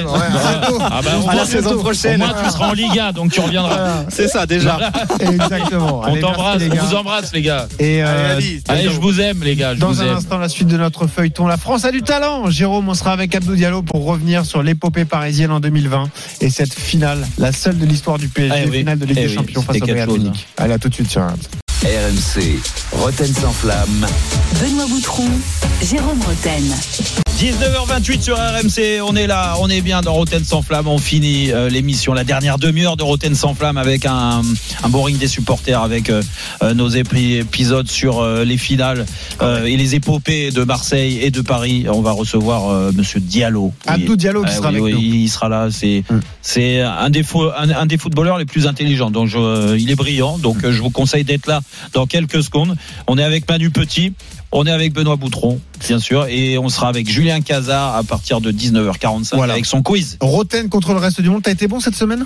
Speaker 3: À la saison prochaine. Au moins tu seras en Liga, donc tu reviendras.
Speaker 6: C'est ça déjà.
Speaker 4: Exactement.
Speaker 3: On t'embrasse, on vous embrasse les gars.
Speaker 4: Et
Speaker 3: allez, je vous aime les gars.
Speaker 4: Dans un instant, la suite de notre feuilleton. La France a du talent. Jérôme, on sera avec Abdou Diallo pour revenir sur l'épopée parisienne en 2020 et cette finale, la seule de l'histoire du PSG, finale de Ligue des Champions face au Bayern Munich. Allez, à tout de suite sur RMC.
Speaker 2: RMC, Roten sans flamme.
Speaker 1: Benoît Boutron, Jérôme Roten.
Speaker 3: 19h28 sur RMC, on est là, on est bien dans Roten sans flamme, on finit l'émission, la dernière demi-heure de Roten sans flamme avec un boring des supporters, avec nos épisodes sur les finales et les épopées de Marseille et de Paris. On va recevoir monsieur Diallo.
Speaker 4: Abdou Diallo qui sera avec nous.
Speaker 3: Il sera là, c'est un des footballeurs les plus intelligents, donc il est brillant, donc je vous conseille d'être là dans quelques secondes. On est avec Manu Petit. On est avec Benoît Boutron, bien sûr, et on sera avec Julien Cazard à partir de 19h45 avec son quiz.
Speaker 4: Roten contre le reste du monde, t'as été bon cette semaine ?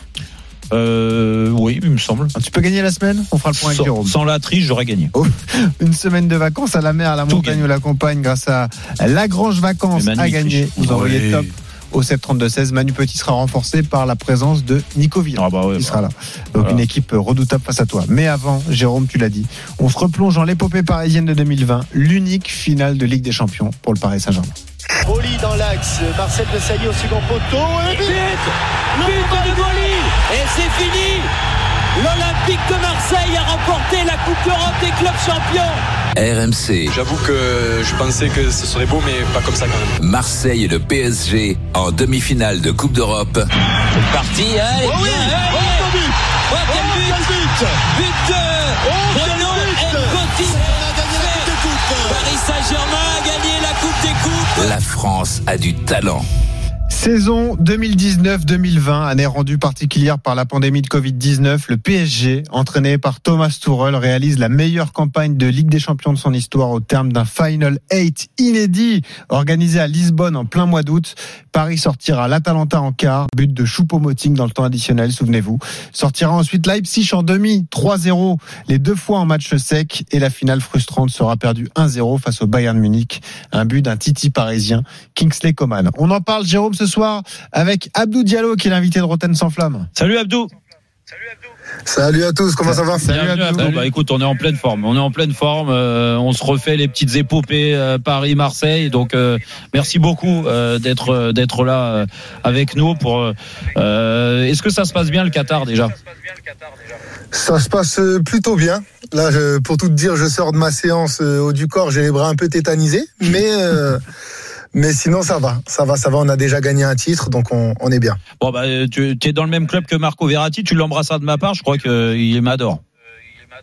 Speaker 3: Oui, il me semble.
Speaker 4: Tu peux gagner la semaine ? On fera le point avec Jérôme.
Speaker 3: Sans la triche, j'aurais gagné.
Speaker 4: Une semaine de vacances à la mer, à la montagne ou la campagne grâce à Lagrange Vacances à gagner. Vous envoyez top au 732-16. Manu Petit sera renforcé par la présence de Nico Villon. Il sera là. Donc une équipe redoutable face à toi. Mais avant, Jérôme, tu l'as dit, on se replonge dans l'épopée parisienne de 2020, l'unique finale de Ligue des Champions pour le Paris Saint-Germain.
Speaker 11: Boli dans l'axe, Marcel Desailly au second poteau, et but de Boli, et c'est fini. L'Olympique de Marseille a remporté la Coupe d'Europe des clubs champions.
Speaker 2: RMC.
Speaker 12: J'avoue que je pensais que ce serait beau, mais pas comme ça quand même.
Speaker 2: Marseille et le PSG en demi-finale de Coupe d'Europe.
Speaker 5: C'est parti, allez, but de Bruno M'Kotti. Paris Saint-Germain a gagné la Coupe des Coupes.
Speaker 2: La France a du talent.
Speaker 4: Saison 2019-2020, année rendue particulière par la pandémie de Covid-19, le PSG, entraîné par Thomas Tuchel, réalise la meilleure campagne de Ligue des Champions de son histoire au terme d'un Final 8 inédit organisé à Lisbonne en plein mois d'août. Paris sortira l'Atalanta en quart, but de Choupo-Moting dans le temps additionnel, souvenez-vous. Sortira ensuite Leipzig en demi, 3-0, les deux fois en match sec, et la finale frustrante sera perdue 1-0 face au Bayern Munich, un but d'un Titi parisien, Kingsley Coman. On en parle, Jérôme, ce soir avec Abdou Diallo qui est l'invité de Roten sans flamme.
Speaker 3: Salut Abdou.
Speaker 13: Salut à tous, comment ça va ?
Speaker 3: Salut Abdou. Bah écoute, on est en pleine forme. On se refait les petites épopées Paris-Marseille. Donc merci beaucoup d'être là avec nous pour. Est-ce que ça se passe bien le Qatar déjà ?
Speaker 13: Ça se passe plutôt bien. Là, pour tout te dire, je sors de ma séance haut du corps, j'ai les bras un peu tétanisés, mais sinon ça va, on a déjà gagné un titre, donc on est bien.
Speaker 3: Bon bah tu es dans le même club que Marco Verratti, tu l'embrasseras de ma part, je crois qu'il m'adore.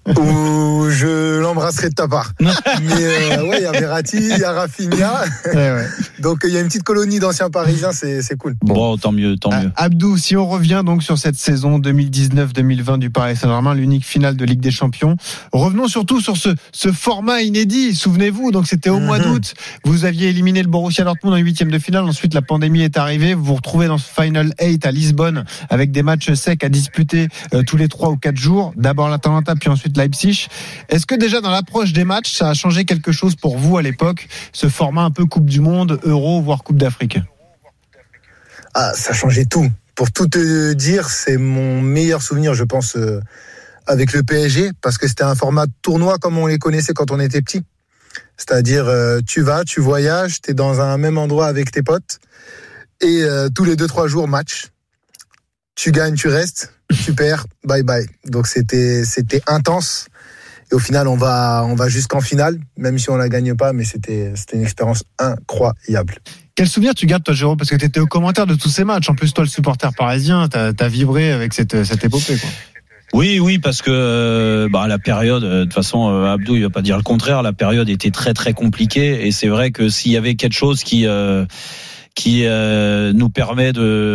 Speaker 13: Ou je l'embrasserai de ta part. Mais ouais, il y a Verratti, il y a Rafinha. Ouais. Donc il y a une petite colonie d'anciens Parisiens, c'est cool.
Speaker 3: Bon, tant mieux.
Speaker 4: Abdou, si on revient donc sur cette saison 2019-2020 du Paris Saint-Germain, l'unique finale de Ligue des Champions, revenons surtout sur ce format inédit. Souvenez-vous, donc c'était au mois d'août. Vous aviez éliminé le Borussia Dortmund en 8e de finale. Ensuite, la pandémie est arrivée. Vous vous retrouvez dans ce Final 8 à Lisbonne avec des matchs secs à disputer tous les 3 ou 4 jours. D'abord l'Atalanta, puis ensuite Leipzig. Est-ce que déjà dans l'approche des matchs, ça a changé quelque chose pour vous à l'époque, ce format un peu Coupe du Monde, Euro, voire Coupe d'Afrique?
Speaker 13: Ah, ça a changé tout. Pour tout te dire, c'est mon meilleur souvenir, je pense, avec le PSG, parce que c'était un format tournoi comme on les connaissait quand on était petit. C'est-à-dire, tu voyages, t'es dans un même endroit avec tes potes, et tous les 2-3 jours, match. Tu gagnes, tu restes, tu perds, bye bye. Donc c'était intense. Et au final, on va jusqu'en finale, même si on la gagne pas, mais c'était une expérience incroyable.
Speaker 4: Quel souvenir tu gardes, toi, Jérôme? Parce que tu étais au commentaire de tous ces matchs. En plus, toi, le supporter parisien, t'as vibré avec cette épopée, quoi.
Speaker 3: Oui, parce que la période, de toute façon, Abdou, il va pas dire le contraire. La période était très très compliquée, et c'est vrai que s'il y avait quelque chose qui nous permettait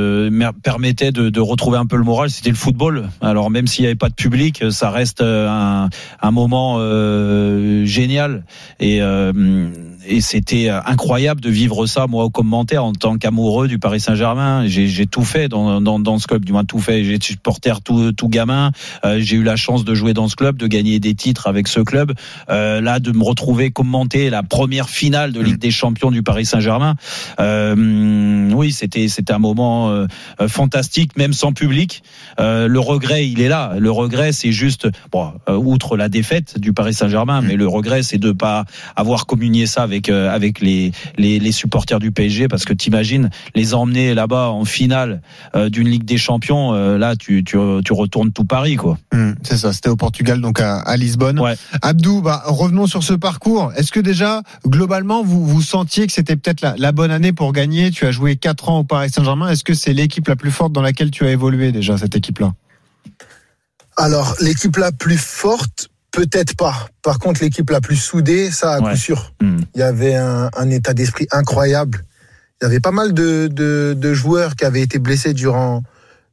Speaker 3: de retrouver un peu le moral, c'était le football. Alors même s'il n'y avait pas de public, ça reste un moment génial, et c'était incroyable de vivre ça, moi, au commentaire, en tant qu'amoureux du Paris Saint-Germain. J'ai tout fait dans ce club, du moins tout fait. J'ai été supporter tout gamin. J'ai eu la chance de jouer dans ce club, de gagner des titres avec ce club. Là, de me retrouver commenter la première finale de Ligue des Champions du Paris Saint-Germain. Oui, c'était un moment fantastique, même sans public. Le regret, il est là. Le regret, c'est juste, outre la défaite du Paris Saint-Germain, mais le regret, c'est de pas avoir communié ça avec les supporters du PSG, parce que t'imagines les emmener là-bas en finale d'une Ligue des Champions. Là, tu retournes tout Paris, quoi.
Speaker 4: C'est ça. C'était au Portugal, donc à Lisbonne.
Speaker 3: Ouais.
Speaker 4: Abdou, revenons sur ce parcours. Est-ce que déjà, globalement, vous sentiez que c'était peut-être la bonne année pour gagner? Tu as joué 4 ans au Paris Saint-Germain. Est-ce que c'est l'équipe la plus forte dans laquelle tu as évolué déjà, cette équipe-là?
Speaker 13: Alors, l'équipe la plus forte, peut-être pas. Par contre, l'équipe la plus soudée, ça, à coup sûr. Il y avait un état d'esprit incroyable. Il y avait pas mal de joueurs qui avaient été blessés durant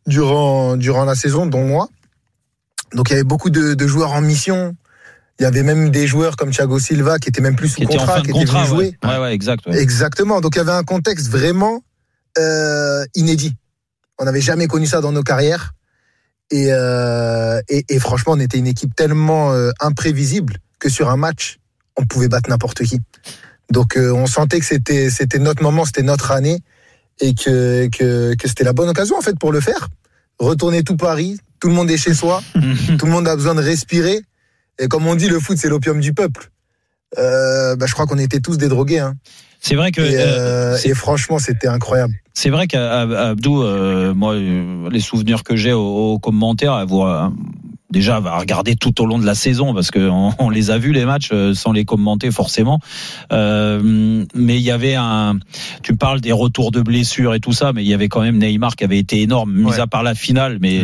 Speaker 13: la saison, dont moi. Donc, il y avait beaucoup de joueurs en mission. Il y avait même des joueurs comme Thiago Silva qui étaient même plus sous contrat, qui étaient venus jouer.
Speaker 3: Ouais, exact. Ouais.
Speaker 13: Exactement. Donc, il y avait un contexte vraiment inédit. On n'avait jamais connu ça dans nos carrières. Et franchement, on était une équipe tellement imprévisible que sur un match, on pouvait battre n'importe qui. Donc, on sentait que c'était notre moment, c'était notre année, et que c'était la bonne occasion en fait pour le faire. Retourner tout Paris, tout le monde est chez soi, tout le monde a besoin de respirer. Et comme on dit, le foot, c'est l'opium du peuple. Je crois qu'on était tous des drogués. Hein.
Speaker 3: C'est vrai que
Speaker 13: et franchement, c'était incroyable.
Speaker 3: C'est vrai qu'Abdou, moi, les souvenirs que j'ai au commentaire, déjà va regarder tout au long de la saison, parce que on les a vus les matchs sans les commenter forcément. Mais il y avait tu parles des retours de blessures et tout ça, mais il y avait quand même Neymar qui avait été énorme, mis à part la finale, mais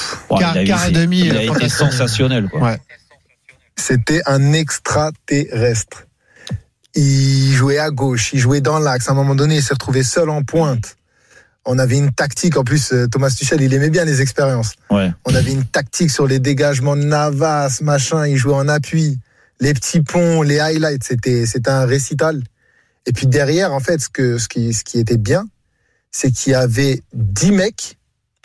Speaker 3: il a été sensationnel, quoi.
Speaker 4: Ouais.
Speaker 13: C'était un extraterrestre. Il jouait à gauche, il jouait dans l'axe. À un moment donné, il s'est retrouvé seul en pointe. On avait une tactique. En plus, Thomas Tuchel, il aimait bien les expériences.
Speaker 3: Ouais.
Speaker 13: On avait une tactique sur les dégagements de Navas, machin. Il jouait en appui. Les petits ponts, les highlights, c'était un récital. Et puis derrière, en fait, ce qui était bien, c'est qu'il y avait 10 mecs.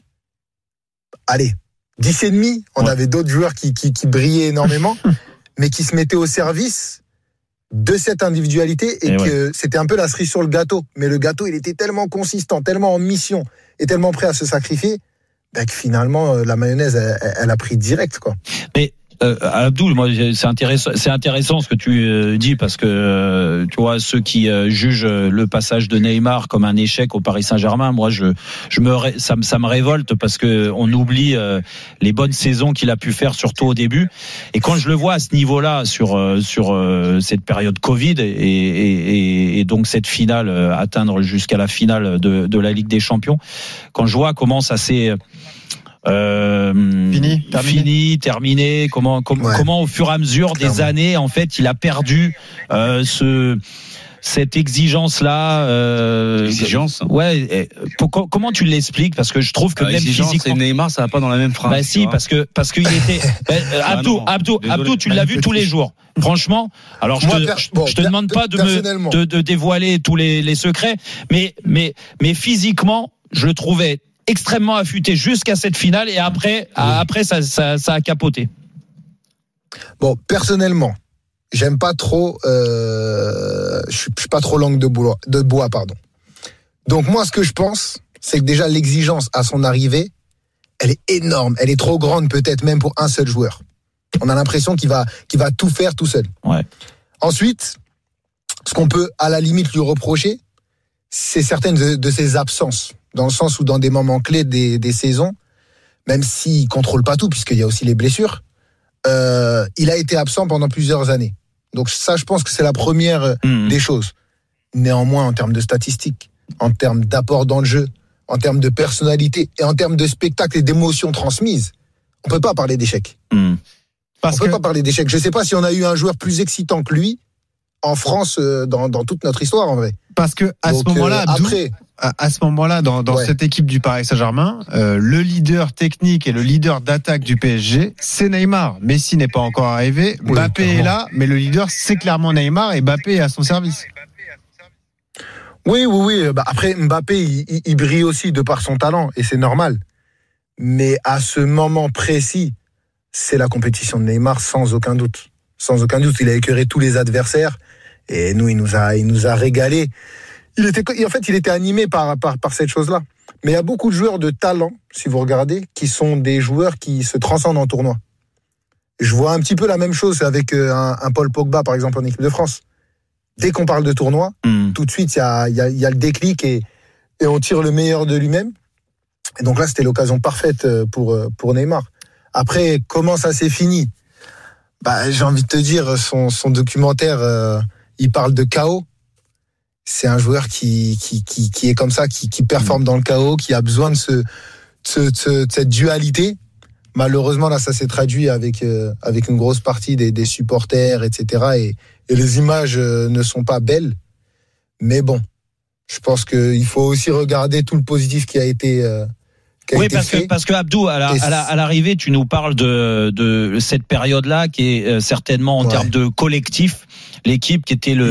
Speaker 13: Allez, 10 et demi. On avait d'autres joueurs qui brillaient énormément, mais qui se mettaient au service de cette individualité, et que c'était un peu la cerise sur le gâteau. Mais le gâteau, il était tellement consistant, tellement en mission et tellement prêt à se sacrifier, que finalement, la mayonnaise, elle a pris direct, quoi.
Speaker 3: Mais Abdou, moi, c'est intéressant ce que tu dis, parce que tu vois, ceux qui jugent le passage de Neymar comme un échec au Paris Saint-Germain, moi, ça me révolte, parce que on oublie les bonnes saisons qu'il a pu faire, surtout au début. Et quand je le vois à ce niveau-là, sur cette période Covid, et donc cette finale, atteindre jusqu'à la finale de la Ligue des Champions, quand je vois comment ça s'est terminé. Comment au fur et à mesure des années, en fait, il a perdu cette exigence-là.
Speaker 9: Exigence.
Speaker 3: Ouais. Comment tu l'expliques? Parce que je trouve que même physiquement,
Speaker 9: et Neymar, ça va pas dans la même phrase.
Speaker 3: Bah si, parce qu'il était. Abdou, tu l'as vu tous les jours. Franchement, alors je te demande pas de dévoiler tous les secrets, mais physiquement, je le trouvais extrêmement affûté jusqu'à cette finale, et après ça a capoté.
Speaker 13: Bon, personnellement, j'aime pas trop. Je suis pas trop langue de bois, pardon. Donc moi, ce que je pense, c'est que déjà l'exigence à son arrivée, elle est énorme. Elle est trop grande, peut-être même pour un seul joueur. On a l'impression qu'il va tout faire tout seul.
Speaker 3: Ouais.
Speaker 13: Ensuite, ce qu'on peut à la limite lui reprocher, c'est certaines de ses absences, dans le sens où dans des moments clés des saisons, même s'il contrôle pas tout, puisqu'il y a aussi les blessures, il a été absent pendant plusieurs années. Donc ça, je pense que c'est la première des choses. Néanmoins, en termes de statistiques, en termes d'apport dans le jeu, en termes de personnalité et en termes de spectacle et d'émotions transmises, on peut pas parler d'échec. Peut pas parler d'échec. Je sais pas si on a eu un joueur plus excitant que lui en France dans toute notre histoire, en vrai.
Speaker 4: Parce que à ce moment-là, Abdou, à ce moment-là, dans cette équipe du Paris Saint-Germain, le leader technique et le leader d'attaque du PSG, c'est Neymar. Messi n'est pas encore arrivé. Mbappé est là, mais le leader, c'est clairement Neymar, et Mbappé est à son service.
Speaker 13: Oui. Après, Mbappé, il brille aussi de par son talent, et c'est normal. Mais à ce moment précis, c'est la compétition de Neymar, sans aucun doute. Sans aucun doute, il a écœuré tous les adversaires, et nous, il nous a régalé. Il était animé par cette chose-là. Mais il y a beaucoup de joueurs de talent, si vous regardez, qui sont des joueurs qui se transcendent en tournoi. Je vois un petit peu la même chose avec un Paul Pogba, par exemple, en équipe de France. Dès qu'on parle de tournoi, tout de suite, il y a le déclic et on tire le meilleur de lui-même. Et donc là, c'était l'occasion parfaite pour Neymar. Après, comment ça s'est fini? J'ai envie de te dire, son documentaire, il parle de chaos. C'est un joueur qui est comme ça, qui performe dans le chaos, qui a besoin de cette dualité. Malheureusement, là, ça s'est traduit avec une grosse partie des supporters, etc. Et les images ne sont pas belles. Mais bon, je pense qu'il faut aussi regarder tout le positif qui a été
Speaker 3: parce que Abdou, à l'arrivée, tu nous parles de cette période-là qui est certainement en termes de collectif l'équipe qui était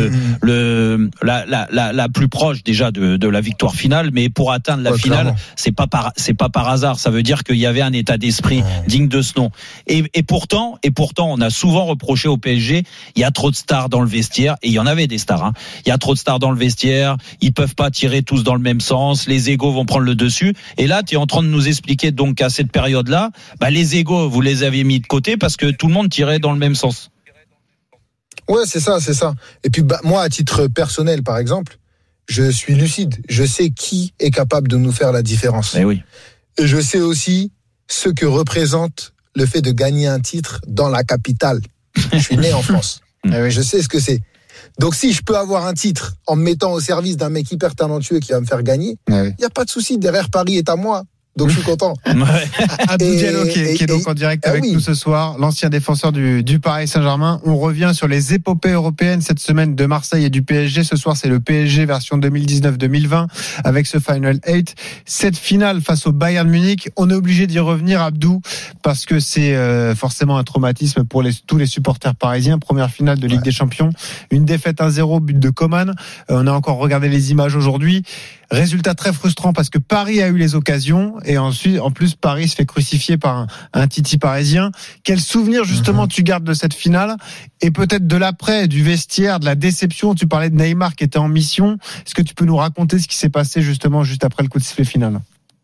Speaker 3: la plus proche déjà de la victoire finale, mais pour atteindre la finale, c'est pas par hasard. Ça veut dire qu'il y avait un état d'esprit digne de ce nom. Et pourtant, on a souvent reproché au PSG, il y a trop de stars dans le vestiaire, et il y en avait des stars. Hein. Il y a trop de stars dans le vestiaire, ils peuvent pas tirer tous dans le même sens, les égos vont prendre le dessus. Et là, tu es en train de nous expliquer donc qu'à cette période-là, les égos, vous les avez mis de côté parce que tout le monde tirait dans le même sens.
Speaker 13: Ouais, c'est ça. Et puis, moi, à titre personnel, par exemple, je suis lucide. Je sais qui est capable de nous faire la différence.
Speaker 3: Et oui.
Speaker 13: Et je sais aussi ce que représente le fait de gagner un titre dans la capitale. Je suis né en France. Je sais ce que c'est. Donc, si je peux avoir un titre en me mettant au service d'un mec hyper talentueux qui va me faire gagner, il n'y a pas de souci. Derrière, Paris est à moi. Donc je suis content.
Speaker 4: Abdou Diallo qui est donc en direct avec nous ce soir, l'ancien défenseur du Paris Saint-Germain. On revient sur les épopées européennes cette semaine de Marseille et du PSG. Ce soir, c'est le PSG version 2019-2020 avec ce Final 8. Cette finale face au Bayern Munich, on est obligé d'y revenir, Abdou, parce que c'est forcément un traumatisme pour tous les supporters parisiens. Première finale de Ligue des Champions, une défaite 1-0, but de Coman. On a encore regardé les images aujourd'hui. Résultat très frustrant parce que Paris a eu les occasions et ensuite, en plus, Paris se fait crucifier par un Titi parisien. Quel souvenir justement tu gardes de cette finale et peut-être de l'après, du vestiaire, de la déception? Tu parlais de Neymar qui était en mission. Est-ce que tu peux nous raconter ce qui s'est passé justement juste après le coup de sifflet final?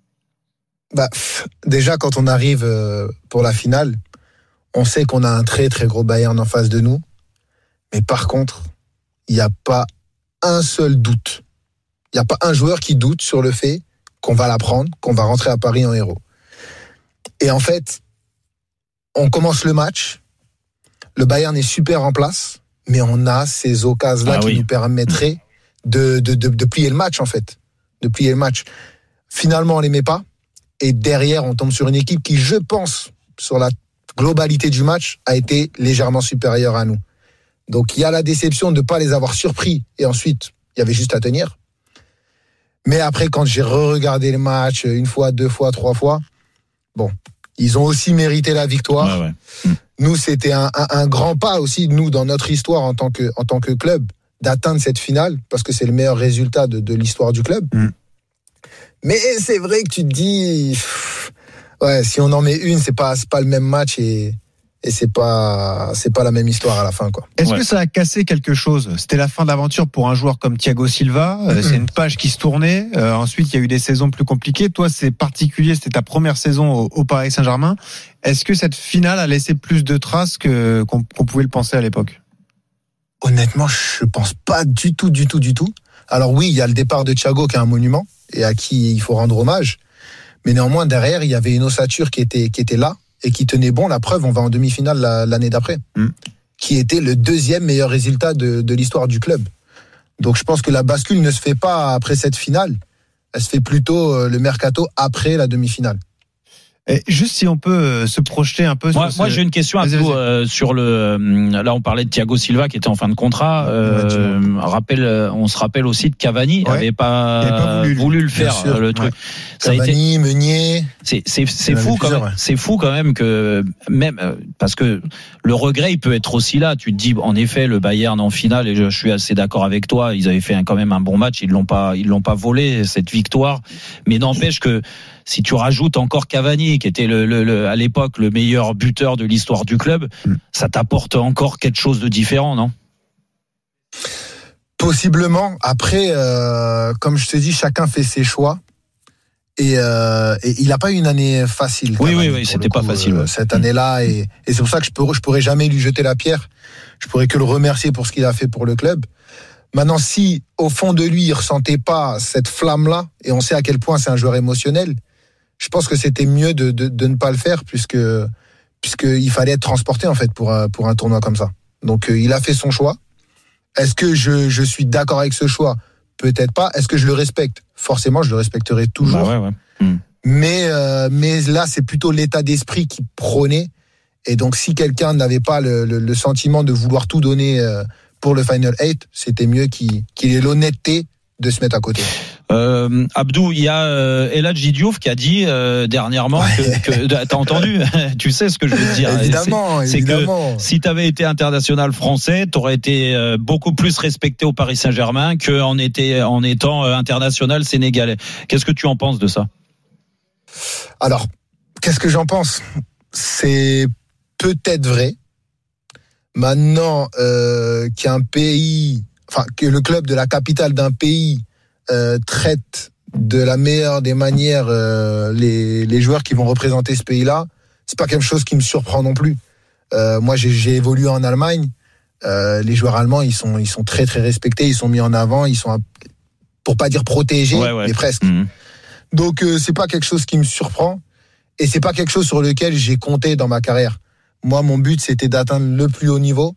Speaker 13: Déjà, quand on arrive pour la finale, on sait qu'on a un très très gros Bayern en face de nous. Mais par contre, il n'y a pas un seul doute. Il n'y a pas un joueur qui doute sur le fait qu'on va la prendre, qu'on va rentrer à Paris en héros. Et en fait, on commence le match, le Bayern est super en place, mais on a ces occasions-là qui nous permettraient de plier le match, en fait. De plier le match. Finalement, on ne les met pas. Et derrière, on tombe sur une équipe qui, je pense, sur la globalité du match, a été légèrement supérieure à nous. Donc il y a la déception de ne pas les avoir surpris. Et ensuite, il y avait juste à tenir. Mais après, quand j'ai re-regardé le match, une fois, deux fois, trois fois, bon, ils ont aussi mérité la victoire.
Speaker 3: Ouais.
Speaker 13: Nous, c'était un grand pas aussi, nous, dans notre histoire en tant que club, d'atteindre cette finale, parce que c'est le meilleur résultat de l'histoire du club. Mais c'est vrai que tu te dis, ouais, si on en met une, c'est pas le même match et c'est pas la même histoire à la fin, quoi.
Speaker 4: Est-ce que ça a cassé quelque chose? C'était la fin de l'aventure pour un joueur comme Thiago Silva. C'est une page qui se tournait. Ensuite, il y a eu des saisons plus compliquées. Toi, c'est particulier. C'était ta première saison au Paris Saint-Germain. Est-ce que cette finale a laissé plus de traces qu'on pouvait le penser à l'époque?
Speaker 13: Honnêtement, je pense pas du tout. Alors oui, il y a le départ de Thiago qui est un monument et à qui il faut rendre hommage. Mais néanmoins, derrière, il y avait une ossature qui était là et qui tenait bon. La preuve, on va en demi-finale l'année d'après, qui était le deuxième meilleur résultat de l'histoire du club. Donc je pense que la bascule ne se fait pas après cette finale. Elle se fait plutôt le mercato après la demi-finale.
Speaker 4: Et juste si on peut se projeter un peu.
Speaker 3: Moi j'ai une question à vous sur là on parlait de Thiago Silva qui était en fin de contrat. On se rappelle aussi de Cavani, n'avait pas voulu le faire,
Speaker 13: sûr,
Speaker 3: le truc.
Speaker 13: Ça Cavani, a été Meunier.
Speaker 3: C'est fou quand même. C'est fou quand même que même parce que le regret il peut être aussi là. Tu te dis en effet le Bayern en finale et je suis assez d'accord avec toi. Ils avaient fait quand même un bon match. Ils l'ont pas volé cette victoire. Mais n'empêche que si tu rajoutes encore Cavani, qui était à l'époque le meilleur buteur de l'histoire du club, ça t'apporte encore quelque chose de différent, non?
Speaker 13: Possiblement. Après, comme je te dis, chacun fait ses choix. Et il n'a pas eu une année facile.
Speaker 3: Oui, c'était pas facile.
Speaker 13: Cette année-là, et c'est pour ça que je pourrais jamais lui jeter la pierre. Je pourrais que le remercier pour ce qu'il a fait pour le club. Maintenant, si au fond de lui, il ressentait pas cette flamme-là, et on sait à quel point c'est un joueur émotionnel, je pense que c'était mieux de ne pas le faire puisqu'il fallait être transporté en fait pour un tournoi comme ça. Donc il a fait son choix. Est-ce que je suis d'accord avec ce choix? Peut-être pas. Est-ce que je le respecte? Forcément, je le respecterai toujours. Mais là, c'est plutôt l'état d'esprit qui prônait. Et donc, si quelqu'un n'avait pas le sentiment de vouloir tout donner pour le Final 8, c'était mieux qu'il ait l'honnêteté de se mettre à côté.
Speaker 3: Abdou, il y a Eladji Diouf qui a dit dernièrement que t'as entendu, tu sais ce que je veux te dire.
Speaker 13: Évidemment.
Speaker 3: C'est que si t'avais été international français, t'aurais été beaucoup plus respecté au Paris Saint-Germain qu'en étant international sénégalais. Qu'est-ce que tu en penses de ça?
Speaker 13: Alors, qu'est-ce que j'en pense? C'est peut-être vrai. Maintenant, qu'un pays, enfin que le club de la capitale d'un pays traite de la meilleure des manières les joueurs qui vont représenter ce pays-là, c'est pas quelque chose qui me surprend non plus. Moi, j'ai évolué en Allemagne. Les joueurs allemands, ils sont très très respectés, ils sont mis en avant, ils sont pour pas dire protégés, mais presque. Donc c'est pas quelque chose qui me surprend et c'est pas quelque chose sur lequel j'ai compté dans ma carrière. Moi, mon but, c'était d'atteindre le plus haut niveau.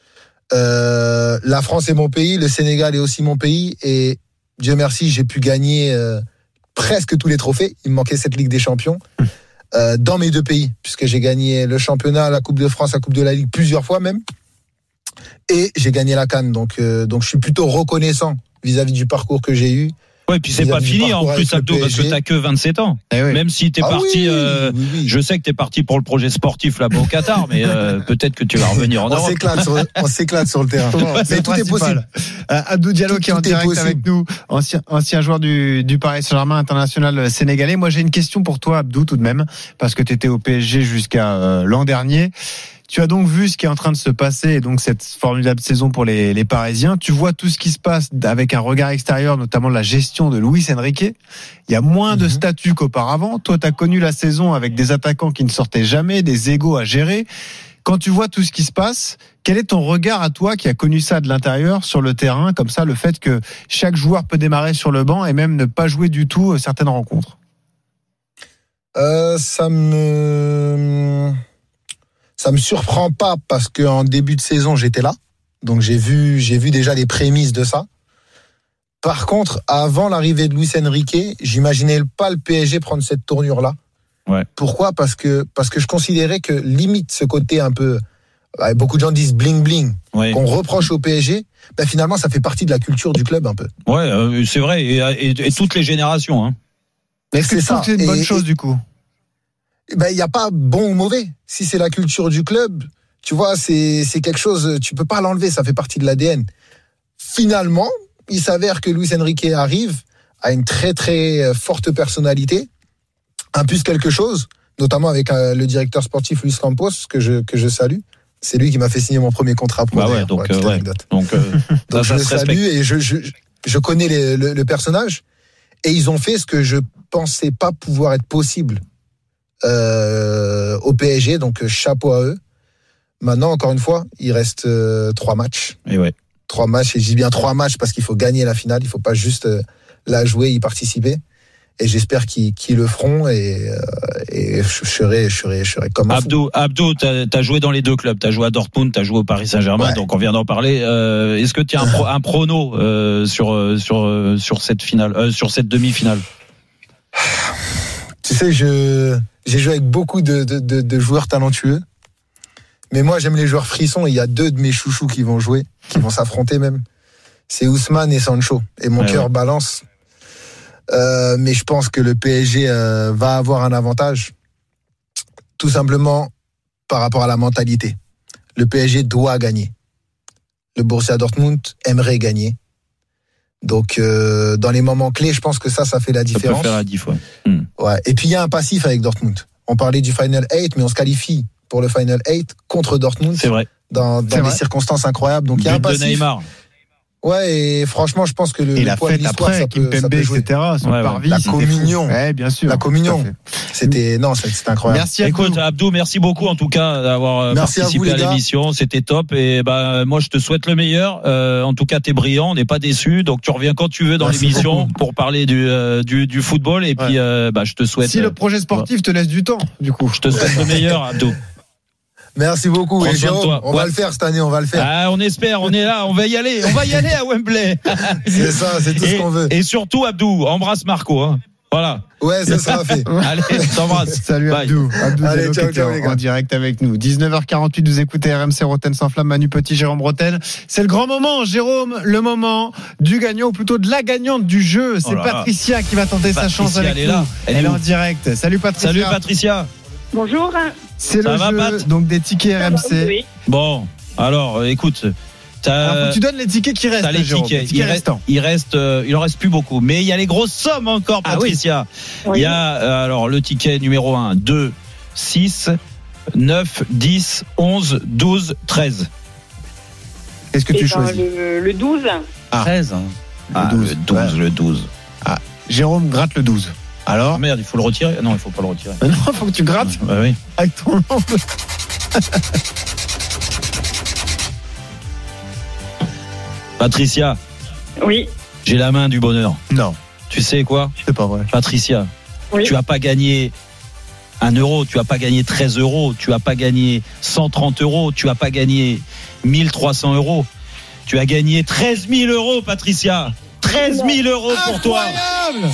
Speaker 13: La France est mon pays, le Sénégal est aussi mon pays et Dieu merci, j'ai pu gagner presque tous les trophées. Il me manquait cette Ligue des Champions dans mes deux pays, puisque j'ai gagné le championnat, la Coupe de France, la Coupe de la Ligue plusieurs fois même, et j'ai gagné la CAN. Donc je suis plutôt reconnaissant vis-à-vis du parcours que j'ai eu.
Speaker 3: Ouais, puis c'est pas fini en plus, Abdou, parce que t'as que 27 ans. Même si t'es parti, je sais que t'es parti pour le projet sportif là-bas au Qatar, mais peut-être que tu vas revenir en Europe.
Speaker 13: On s'éclate sur le terrain.
Speaker 4: Mais tout est possible. Abdou Diallo qui est en direct avec nous, ancien joueur du Paris Saint-Germain, international sénégalais. Moi, j'ai une question pour toi, Abdou, tout de même, parce que t'étais au PSG jusqu'à l'an dernier. Tu as donc vu ce qui est en train de se passer et donc cette formidable saison pour les Parisiens. Tu vois tout ce qui se passe avec un regard extérieur, notamment la gestion de Luis Enrique. Il y a moins de statut qu'auparavant. Toi, tu as connu la saison avec des attaquants qui ne sortaient jamais, des égos à gérer. Quand tu vois tout ce qui se passe, quel est ton regard à toi qui a connu ça de l'intérieur sur le terrain, comme ça, le fait que chaque joueur peut démarrer sur le banc et même ne pas jouer du tout certaines rencontres?
Speaker 13: Ça me surprend pas parce qu'en début de saison, j'étais là. Donc j'ai vu déjà les prémices de ça. Par contre, avant l'arrivée de Luis Enrique, j'imaginais pas le PSG prendre cette tournure-là.
Speaker 3: Ouais.
Speaker 13: Pourquoi ? Parce que je considérais que limite ce côté un peu, beaucoup de gens disent bling bling, qu'on reproche au PSG, finalement ça fait partie de la culture du club un peu.
Speaker 3: Ouais, c'est vrai, et toutes les générations. Hein.
Speaker 4: Mais est-ce que c'est une bonne chose du coup ?
Speaker 13: Il n'y a pas bon ou mauvais. Si c'est la culture du club, tu vois, c'est quelque chose, tu peux pas l'enlever, ça fait partie de l'ADN. Finalement, il s'avère que Luis Enrique arrive à une très très forte personnalité, un plus quelque chose, notamment avec le directeur sportif Luis Campos que je salue. C'est lui qui m'a fait signer mon premier contrat pro.
Speaker 3: Donc
Speaker 13: je le salue et je connais le personnage, et ils ont fait ce que je pensais pas pouvoir être possible au PSG, donc chapeau à eux. Maintenant, encore une fois, il reste 3 matchs.
Speaker 3: Et
Speaker 13: 3 matchs, et je dis bien 3 matchs parce qu'il faut gagner la finale, il faut pas juste la jouer, y participer. Et j'espère qu'ils le feront, et je serai comme un fou.
Speaker 3: Abdou, t'as joué dans les 2 clubs, t'as joué à Dortmund, t'as joué au Paris Saint-Germain, donc on vient d'en parler. Est-ce que tu as un prono sur cette finale, sur cette demi-finale?
Speaker 13: Tu sais, j'ai joué avec beaucoup de joueurs talentueux, mais moi j'aime les joueurs frissons, et il y a 2 de mes chouchous qui vont jouer, qui vont s'affronter même. C'est Ousmane et Sancho, et mon cœur balance. Mais je pense que le PSG va avoir un avantage, tout simplement par rapport à la mentalité. Le PSG doit gagner. Le Borussia Dortmund aimerait gagner. Donc, dans les moments clés, je pense que ça fait la différence.
Speaker 3: Ça peut faire la diff,
Speaker 13: ouais. Et puis, il y a un passif avec Dortmund. On parlait du Final 8, mais on se qualifie pour le Final 8 contre Dortmund.
Speaker 3: C'est vrai.
Speaker 13: Dans des circonstances incroyables. Donc, il y a un passif.
Speaker 3: De Neymar.
Speaker 13: Ouais, et franchement, je pense que le poids de l'histoire, ça peut jouer.
Speaker 4: etc. Son parvis,
Speaker 13: la communion.
Speaker 4: Ouais, bien sûr.
Speaker 13: La communion. C'était incroyable.
Speaker 3: Merci. Écoute, Abdou, merci beaucoup en tout cas d'avoir participé à l'émission. C'était top, et moi je te souhaite le meilleur. En tout cas, t'es brillant, on n'est pas déçus. Donc tu reviens quand tu veux dans l'émission pour parler du football, et puis je te souhaite.
Speaker 4: Si le projet sportif te laisse du temps, du coup.
Speaker 3: Je te souhaite le meilleur, Abdou.
Speaker 13: Merci beaucoup. Et Jérôme, on va le faire cette année, on va le faire.
Speaker 3: On espère, on est là, on va y aller à Wembley.
Speaker 13: C'est ça, c'est tout ce qu'on veut.
Speaker 3: Et surtout, Abdou, embrasse Marco, hein. Voilà.
Speaker 13: Ouais, ça sera fait.
Speaker 3: Allez, je t'embrasse.
Speaker 4: Salut Abdou.
Speaker 13: Allez, ciao les gars.
Speaker 4: En direct avec nous. 19h48, vous écoutez RMC Roten sans flamme, Manu Petit, Jérôme Roten. C'est le grand moment, Jérôme, le moment du gagnant, ou plutôt de la gagnante du jeu. C'est Patricia qui va tenter sa chance avec nous. Elle est en direct. Salut Patricia.
Speaker 3: Salut Patricia.
Speaker 14: Bonjour.
Speaker 4: C'est le jeu, donc des tickets RMC.
Speaker 14: Oui.
Speaker 3: Bon, alors, écoute.
Speaker 4: Tu donnes les tickets qui restent.
Speaker 3: T'as les tickets. Il en reste plus beaucoup. Mais il y a les grosses sommes encore, Patricia. Il y a, alors, le ticket numéro 1, 2, 6, 9, 10, 11, 12, 13.
Speaker 4: Qu'est-ce que tu choisis?
Speaker 14: Le 12.
Speaker 3: 13. Le 12.
Speaker 4: Jérôme gratte le 12. Alors?
Speaker 3: Merde, il faut le retirer. Non, il faut pas le retirer.
Speaker 4: Non, il faut que tu grattes.
Speaker 3: Oui.
Speaker 4: Avec ton nom.
Speaker 3: Patricia.
Speaker 14: Oui.
Speaker 3: J'ai la main du bonheur.
Speaker 4: Non.
Speaker 3: Tu sais quoi?
Speaker 4: C'est pas vrai.
Speaker 3: Patricia. Oui. Tu as pas gagné 1 euro, tu as pas gagné 13 euros, tu as pas gagné 130 euros, tu as pas gagné 1300 euros. Tu as gagné 13 000 euros, Patricia. 13 000 euros pour toi.
Speaker 4: Incroyable.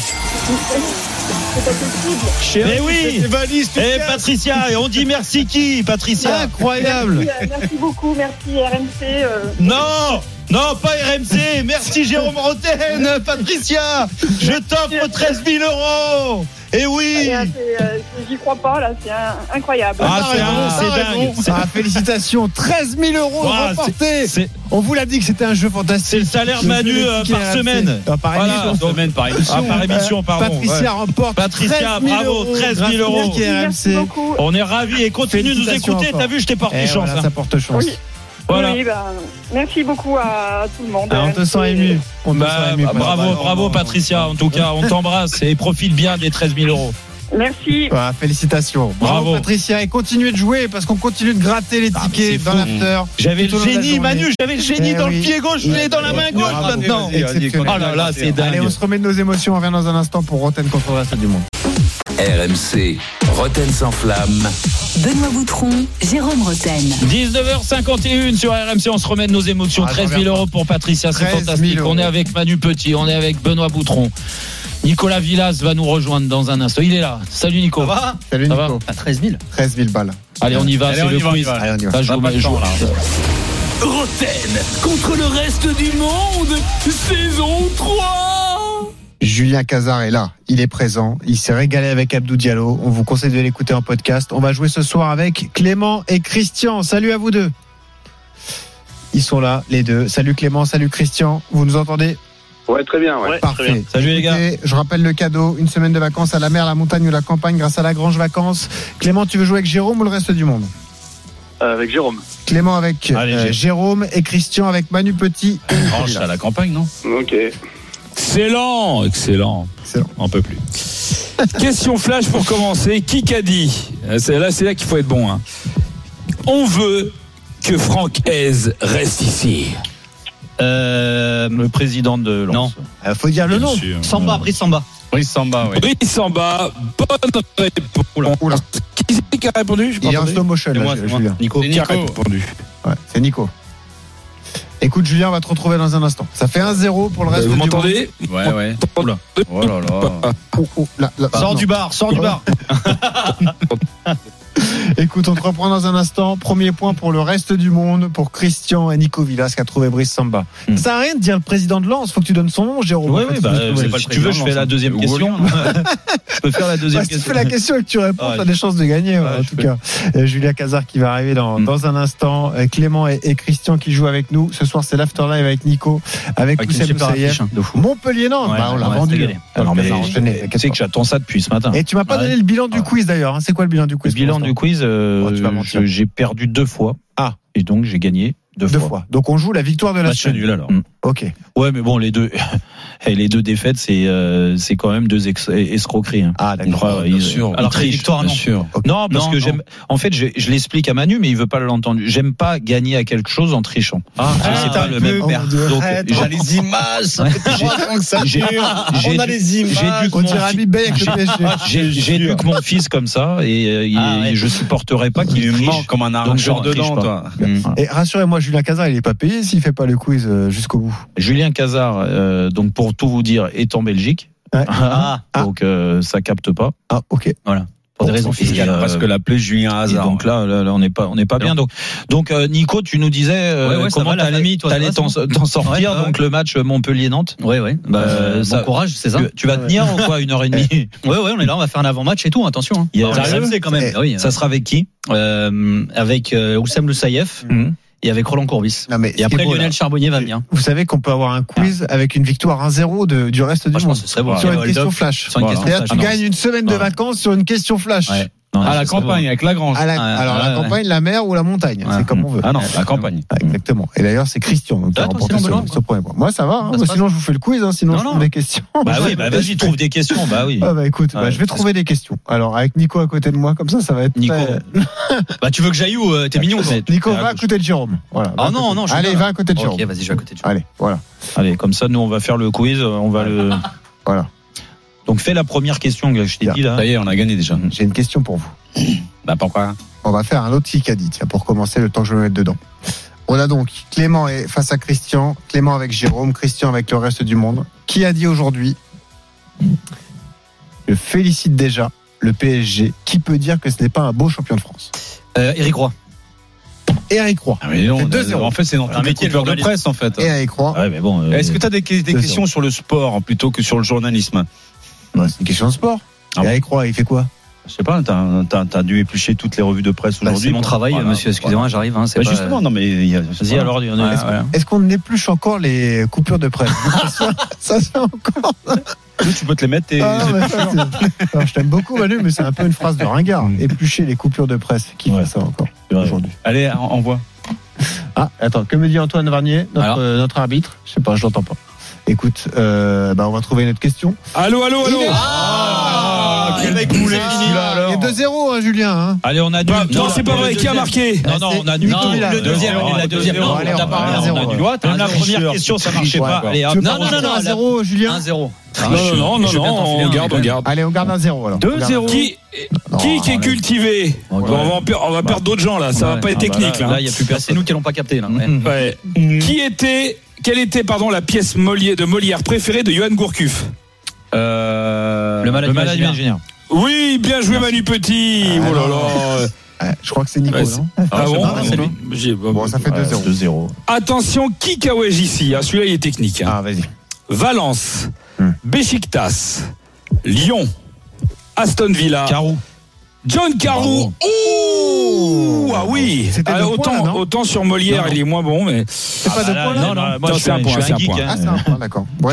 Speaker 3: Mais oui. Patricia, et on dit merci qui, Patricia?
Speaker 4: Incroyable.
Speaker 14: Merci beaucoup, merci RMC.
Speaker 3: Non, pas RMC. Merci Jérôme Roten, Patricia. Je t'offre 13 000 euros. Et oui.
Speaker 14: J'y crois pas là, c'est incroyable.
Speaker 3: C'est dingue.
Speaker 4: Félicitations, 13 000 euros remportés. On vous l'a dit que c'était un jeu fantastique.
Speaker 3: C'est le salaire Manu par semaine. Par émission, pardon.
Speaker 4: Patricia remporte.
Speaker 3: Patricia, bravo, 13 000 euros.
Speaker 14: Merci beaucoup.
Speaker 3: On est ravis, et continue de nous écouter. T'as vu, je t'ai porté chance.
Speaker 4: Ça porte chance.
Speaker 14: Oui. Voilà. Oui, merci beaucoup à tout le monde.
Speaker 4: On te sent ému.
Speaker 3: Bravo Patricia, en tout cas, on t'embrasse et profite bien des 13 000 euros.
Speaker 14: Merci.
Speaker 4: Félicitations. Bravo Patricia, et continuez de jouer parce qu'on continue de gratter les tickets dans l'after.
Speaker 3: J'avais le génie, Manu, dans le pied gauche, je l'ai dans la main gauche maintenant. Oh là là, c'est dingue.
Speaker 4: Allez, on se remet de nos émotions, on revient dans un instant pour Roten contre le reste du monde.
Speaker 2: RMC, Roten sans flamme.
Speaker 1: Benoît Boutron, Jérôme Rotten.
Speaker 3: 19h51 sur RMC, on se remet de nos émotions. 13 000 euros pour Patricia, c'est fantastique. On est avec Manu Petit, on est avec Benoît Boutron. Nicolas Villas va nous rejoindre dans un instant. Il est là. Salut Nico.
Speaker 4: Ça va ? Salut Nico.
Speaker 3: À 13 000.
Speaker 4: 13 000 balles.
Speaker 3: Allez, on y va,
Speaker 9: Allez,
Speaker 3: c'est
Speaker 9: on
Speaker 3: le
Speaker 9: y va,
Speaker 3: quiz.
Speaker 4: Allez, on y va.
Speaker 3: Ça joue,
Speaker 2: Roten contre le reste du monde, saison 3.
Speaker 4: Julien Cazard est là, il est présent, il s'est régalé avec Abdou Diallo, on vous conseille de l'écouter en podcast. On va jouer ce soir avec Clément et Christian. Salut à vous deux. Ils sont là, les deux. Salut Clément, salut Christian, vous nous entendez ?
Speaker 15: Ouais, très bien. Ouais.
Speaker 4: Parfait.
Speaker 15: Très bien.
Speaker 3: Salut les gars.
Speaker 4: Je rappelle le cadeau, une semaine de vacances à la mer, la montagne ou la campagne grâce à Lagrange Vacances. Clément, tu veux jouer avec Jérôme ou le reste du monde ?
Speaker 15: Avec Jérôme.
Speaker 4: Clément avec Jérôme et Christian avec Manu Petit.
Speaker 9: Range à la campagne, non ?
Speaker 15: Ok.
Speaker 16: Excellent. On peut plus. Question flash pour commencer. Qui qu'a dit ? C'est là qu'il faut être bon. Hein. On veut que Franck Hez reste ici.
Speaker 3: Le président de Lens.
Speaker 4: Non. Faut dire le nom.
Speaker 10: Samba, Brice Samba.
Speaker 9: Brice Samba, oui.
Speaker 16: Brice Samba, bonne réponse.
Speaker 4: Oula.
Speaker 16: Qui c'est qui a répondu ?
Speaker 4: Il est en slow motion, là, Julien.
Speaker 9: Nico.
Speaker 16: Qui a répondu ?
Speaker 4: Ouais, c'est Nico. Écoute, Julien, on va te retrouver dans un instant. Ça fait 1-0 pour le reste du monde.
Speaker 16: Vous m'entendez ?
Speaker 9: Ouais. Oula. Oh là là.
Speaker 10: Sors du bar.
Speaker 4: Écoute, on te reprend dans un instant. Premier point pour le reste du monde, pour Christian et Nico Villas qui a trouvé Brice Samba. Ça sert à rien de dire le président de Lens, faut que tu donnes son nom, Jérôme.
Speaker 3: Oui, si tu veux, je fais la deuxième question. Je peux faire la deuxième question.
Speaker 4: Si tu fais la question et que tu réponds, tu as des chances de gagner, en tout cas. Julien Cazard qui va arriver dans un instant. Clément et Christian qui jouent avec nous. Ce soir, c'est l'Afterlive avec Nico, avec Oussem Moussaïef. Montpellier, non, on l'a vendu.
Speaker 3: Alors, mais tu sais que j'attends ça depuis ce matin.
Speaker 4: Et tu m'as pas donné le bilan du quiz d'ailleurs. C'est quoi le bilan du quiz ?
Speaker 3: Le bilan du quiz, j'ai perdu 2 fois. Et donc j'ai gagné 2 fois.
Speaker 4: Donc on joue la victoire de la semaine.
Speaker 9: Nul alors.
Speaker 4: Ok.
Speaker 3: Ouais, mais bon, les deux défaites, c'est quand même 2 escroqueries. Hein.
Speaker 4: Ah d'accord.
Speaker 9: Bien sûr.
Speaker 3: Alors que victoire, non.
Speaker 9: Sûr.
Speaker 3: Non, parce que j'aime. En fait, je l'explique à Manu, mais il veut pas l'entendre. J'aime pas gagner à quelque chose en trichant. C'est pas le même.
Speaker 9: Donc, j'ai les images.
Speaker 3: On a les images.
Speaker 4: On dirait Habib Bey avec le PSG.
Speaker 3: J'éduque mon fils comme ça et je supporterai pas qu'il ment
Speaker 9: comme un arrangeur dedans, toi.
Speaker 4: Et rassurez-moi, Julien Cazard, il est pas payé s'il fait pas le quiz jusqu'au bout.
Speaker 3: Julien Cazard, donc pour tout vous dire, est en Belgique. Donc ça capte pas.
Speaker 4: Ok.
Speaker 3: Voilà. Pour des raisons fiscales.
Speaker 9: Parce que l'appeler Julien Hazard.
Speaker 3: Donc là, on n'est pas bien. Donc Nico, tu nous disais comment t'allais t'en sortir. Donc le match Montpellier-Nantes.
Speaker 10: Ouais. Bon courage, c'est ça.
Speaker 3: Tu vas tenir ou quoi 1h30?
Speaker 10: Ouais, on est là, on va faire un avant-match et tout. Attention. C'est quand même.
Speaker 3: Ça sera avec qui?
Speaker 10: Avec Oussem Moussaïef. Et avec Roland Courbis. Et après, Lionel Charbonnier va venir.
Speaker 4: Vous savez qu'on peut avoir un quiz avec une victoire 1-0 du reste du monde.
Speaker 10: Ce serait bon.
Speaker 4: Sur une question flash. Tu gagnes une semaine de vacances sur une question flash.
Speaker 9: À la campagne, avec Lagrange.
Speaker 4: Alors la campagne, la mer ou la montagne, c'est comme on veut.
Speaker 9: Ah non, la campagne.
Speaker 4: Exactement. Et d'ailleurs, c'est Christian qui a remporté ce premier point. Moi, ça va. Sinon, je vous fais le quiz. Sinon, je trouve des questions.
Speaker 3: Bah oui, vas-y, trouve des questions. Bah oui.
Speaker 4: Écoute, je vais trouver des questions. Alors, avec Nico à côté de moi, comme ça va être.
Speaker 10: Nico. Tu veux que j'aille où? T'es mignon.
Speaker 4: Nico, va à côté de Jérôme. Voilà.
Speaker 10: Ah non.
Speaker 4: Allez, va à côté de Jérôme.
Speaker 10: Ok, vas-y, je vais à côté de Jérôme.
Speaker 4: Allez, voilà.
Speaker 3: Allez, comme ça, nous, on va faire le quiz. On va le.
Speaker 4: Voilà.
Speaker 3: Donc, fais la première question que je t'ai dit là.
Speaker 9: Ça y est, on a gagné déjà.
Speaker 4: J'ai une question pour vous.
Speaker 9: Pourquoi?
Speaker 4: On va faire un autre Kikadi, tiens, pour commencer, le temps que je vais me mettre dedans. On a donc Clément face à Christian, Clément avec Jérôme, Christian avec le reste du monde. Qui a dit aujourd'hui, je félicite déjà le PSG. Qui peut dire que ce n'est pas un beau champion de France?
Speaker 10: Éric Roy.
Speaker 4: Éric Roy.
Speaker 9: Non, 2-0. En fait, c'est dans toutes les coupures de presse, en fait.
Speaker 4: Éric Roy.
Speaker 3: Ouais, mais bon,
Speaker 9: est-ce que tu as des questions sur le sport plutôt que sur le journalisme?
Speaker 4: C'est une question de sport. Éric Roy, il fait quoi?
Speaker 9: Je sais pas, t'as dû éplucher toutes les revues de presse aujourd'hui.
Speaker 10: C'est mon travail, monsieur, excusez-moi, j'arrive.
Speaker 9: Justement, non mais...
Speaker 3: Vas-y, alors,
Speaker 4: est-ce qu'on épluche encore les coupures de presse? Ça se fait encore.
Speaker 9: Tu peux te les mettre.
Speaker 4: Je t'aime beaucoup, Manu, mais c'est un peu une phrase de ringard. Éplucher les coupures de presse. Qui fait ça encore aujourd'hui?
Speaker 9: Allez, envoie.
Speaker 4: Attends, que me dit Antoine Varnier, notre arbitre? Je sais pas, je l'entends pas. Écoute, on va trouver une autre question.
Speaker 16: Allô. quel
Speaker 3: mec
Speaker 16: boulet
Speaker 3: celui-là, alors.
Speaker 4: Il y a 2-0, hein, Julien. Hein.
Speaker 3: Allez, on annule.
Speaker 16: Non, c'est pas vrai. Qui a marqué?
Speaker 3: Non, on annule
Speaker 4: Nico Villard.
Speaker 3: le deuxième. La deuxième.
Speaker 4: Non, allez,
Speaker 3: On a pas
Speaker 4: on
Speaker 3: annulé. Même la première question, ça marchait pas. Allez, hop.
Speaker 4: Non, 1-0, Julien.
Speaker 3: 1-0.
Speaker 16: Non, on garde.
Speaker 4: Allez, on garde 1-0 alors.
Speaker 3: 2-0.
Speaker 16: Qui est cultivé? On va perdre d'autres gens là. Ça va pas être technique là.
Speaker 3: Là, il y a plus personne. C'est nous qui l'ont pas capté là.
Speaker 16: Ouais. Quelle était la pièce de Molière préférée de Johan Gourcuff?
Speaker 3: Le malade imaginaire.
Speaker 16: Oui, bien joué Manu Petit. Oh là là.
Speaker 4: Je crois que c'est Nico, non?
Speaker 16: Ah bon?
Speaker 4: Bon, ça fait 2-0.
Speaker 16: Attention, qui Kawaj ici? Celui-là, il est technique.
Speaker 4: Ah, vas-y.
Speaker 16: Valence, Beşiktaş, Lyon, Aston Villa,
Speaker 3: Carou.
Speaker 16: John Carou. Ouh, ah oui. Autant sur Molière, il est moins bon, mais
Speaker 4: c'est pas de point là.
Speaker 3: Non, moi c'est un point.
Speaker 4: Ah, c'est un point, d'accord.
Speaker 3: Foot.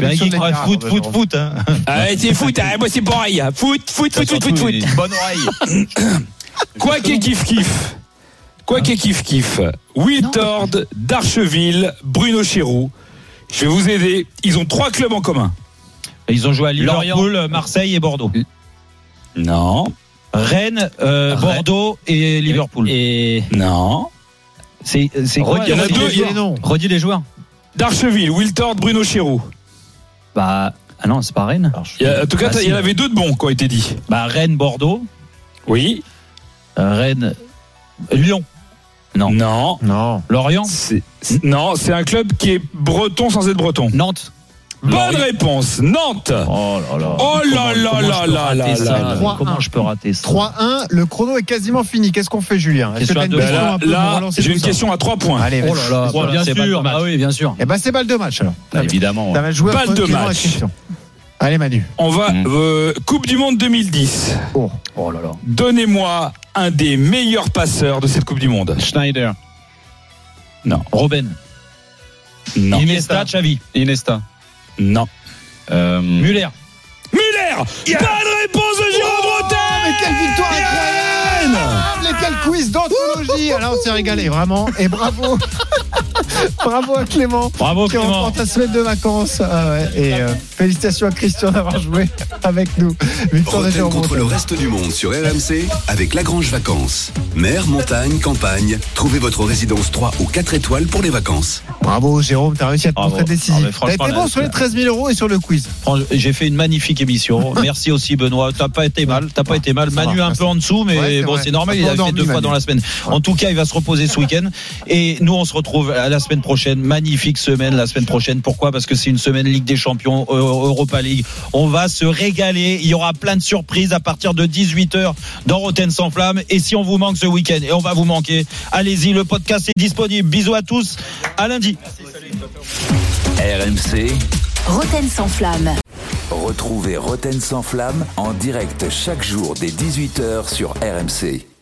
Speaker 16: C'est foot. Moi c'est pareil. Foot.
Speaker 3: Bonne oreille.
Speaker 16: Quoi qu'il kiff. Wiltord, Darcheville, Bruno Chéroux. Je vais vous aider. Ils ont 3 clubs en commun.
Speaker 3: Ils ont joué à Liverpool, Marseille et Bordeaux.
Speaker 16: Non.
Speaker 3: Rennes, Bordeaux et Liverpool.
Speaker 10: Et
Speaker 16: non.
Speaker 3: C'est quoi?
Speaker 16: Il y en a deux.
Speaker 10: Redis les joueurs.
Speaker 16: Darcheville, Wiltord, Bruno Chéroux.
Speaker 10: Ah non, c'est pas Rennes.
Speaker 16: En tout cas, il y en avait 2 de bons qui ont été dit.
Speaker 3: Rennes, Bordeaux.
Speaker 16: Oui.
Speaker 3: Rennes, Lyon.
Speaker 16: Non.
Speaker 3: Lorient.
Speaker 16: Non, c'est un club qui est breton sans être breton.
Speaker 10: Nantes.
Speaker 16: Bonne réponse, Nantes.
Speaker 3: Oh là
Speaker 16: là.
Speaker 3: Comment je peux rater ça?
Speaker 4: 3-1, le chrono est quasiment fini. Qu'est-ce qu'on fait, Julien? Est-ce que tu as une question un peu pour relancer
Speaker 16: j'ai
Speaker 4: tout
Speaker 16: une
Speaker 4: ça?
Speaker 16: question à 3 points.
Speaker 4: Allez,
Speaker 10: bien sûr. Ah oui, bien sûr.
Speaker 4: Eh ben, c'est balle de match alors.
Speaker 3: Évidemment.
Speaker 4: Ça va jouer
Speaker 16: balle de match.
Speaker 4: Allez, Manu.
Speaker 16: On va Coupe du Monde 2010.
Speaker 4: Oh
Speaker 10: là là.
Speaker 16: Donnez-moi un des meilleurs passeurs de cette Coupe du Monde.
Speaker 3: Schneider.
Speaker 16: Non.
Speaker 3: Robben.
Speaker 16: Non.
Speaker 3: Iniesta, Xavi.
Speaker 16: Non.
Speaker 3: Muller.
Speaker 16: Yeah. Bonne réponse de Jérôme Rotten.
Speaker 4: Mais quelle victoire incroyable! Quel quiz d'anthologie! Alors on s'est régalé vraiment et bravo bravo à Clément qui remporte sa semaine de vacances. Et félicitations à Christian d'avoir joué avec nous. Victoire de
Speaker 17: Rotten
Speaker 4: Jérôme
Speaker 17: contre
Speaker 4: Rotten.
Speaker 17: le reste du monde sur RMC avec Lagrange Vacances. Mer, montagne, campagne, trouvez votre résidence 3 ou 4 étoiles pour les vacances.
Speaker 4: Bravo Jérôme, t'as réussi à te montrer décisif. T'as été bon sur les 13 000 € et sur le quiz.
Speaker 3: J'ai fait une magnifique émission. Merci aussi Benoît. T'as pas été mal. Manu un peu en dessous, mais bon, c'est normal. Il a fait 2 fois dans la semaine. En tout cas, il va se reposer ce week-end. Et nous, on se retrouve la semaine prochaine. Magnifique semaine la semaine prochaine. Pourquoi? Parce que c'est une semaine Ligue des Champions, Europa League. On va se régaler. Il y aura plein de surprises à partir de 18h dans Rotten sans flamme. Et si on vous manque ce week-end, et on va vous manquer, allez-y. Le podcast est disponible. Bisous à tous. À lundi.
Speaker 1: RMC. Rotten sans flamme. Retrouvez Rotten sans flamme en direct chaque jour dès 18h sur RMC.